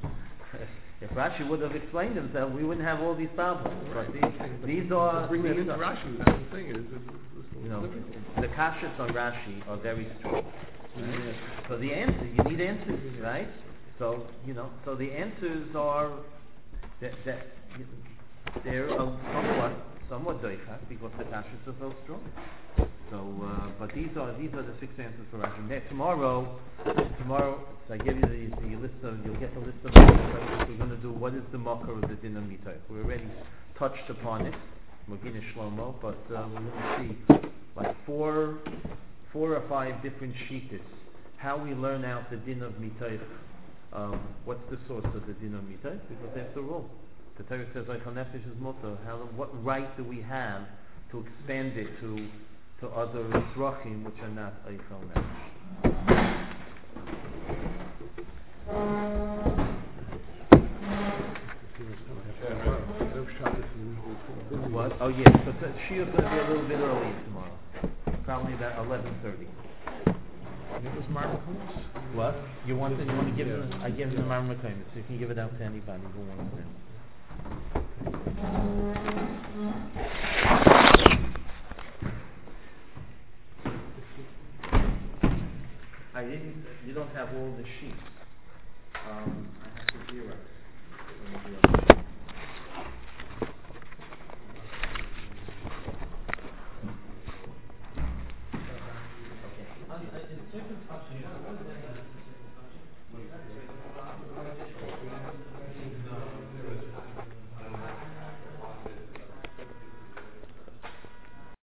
Speaker 2: If Rashi would have explained himself, we wouldn't have all these problems. But these, these are
Speaker 3: bring that
Speaker 2: these
Speaker 3: into
Speaker 2: are,
Speaker 3: Rashi. That's the thing. Is, is, is
Speaker 2: you know, the kashas on Rashi are very strict. Right? So the answer, you need answers, right? So you know, so the answers are that, that they're uh, somewhat somewhat doichak because the kashas are so strong. So, uh, but these are these are the six answers for Rashi. Now, tomorrow, tomorrow, so I give you the, the list of you'll get the list of questions we're going to do. What is the makar of the din of mitoich? We already touched upon it, Magina Shlomo, but uh, we're going to see like four, four or five different shittas how we learn out the din of mitoich. Um, what's the source of the din of mitoich? Because that's the rule. The Torah says Eichel Nefesh is mutar. How? What right do we have to expand it to? to other tzrachim which are not Eichel Nefesh. What? Oh yes, so t- Shia is going to be a little bit early tomorrow. Probably about eleven thirty. What? You want to, you want to give them, I give them the Mar Mekayim, so you can give it out to anybody who wants it. I didn't, you don't have all the sheets. Um, I have to zero. Okay.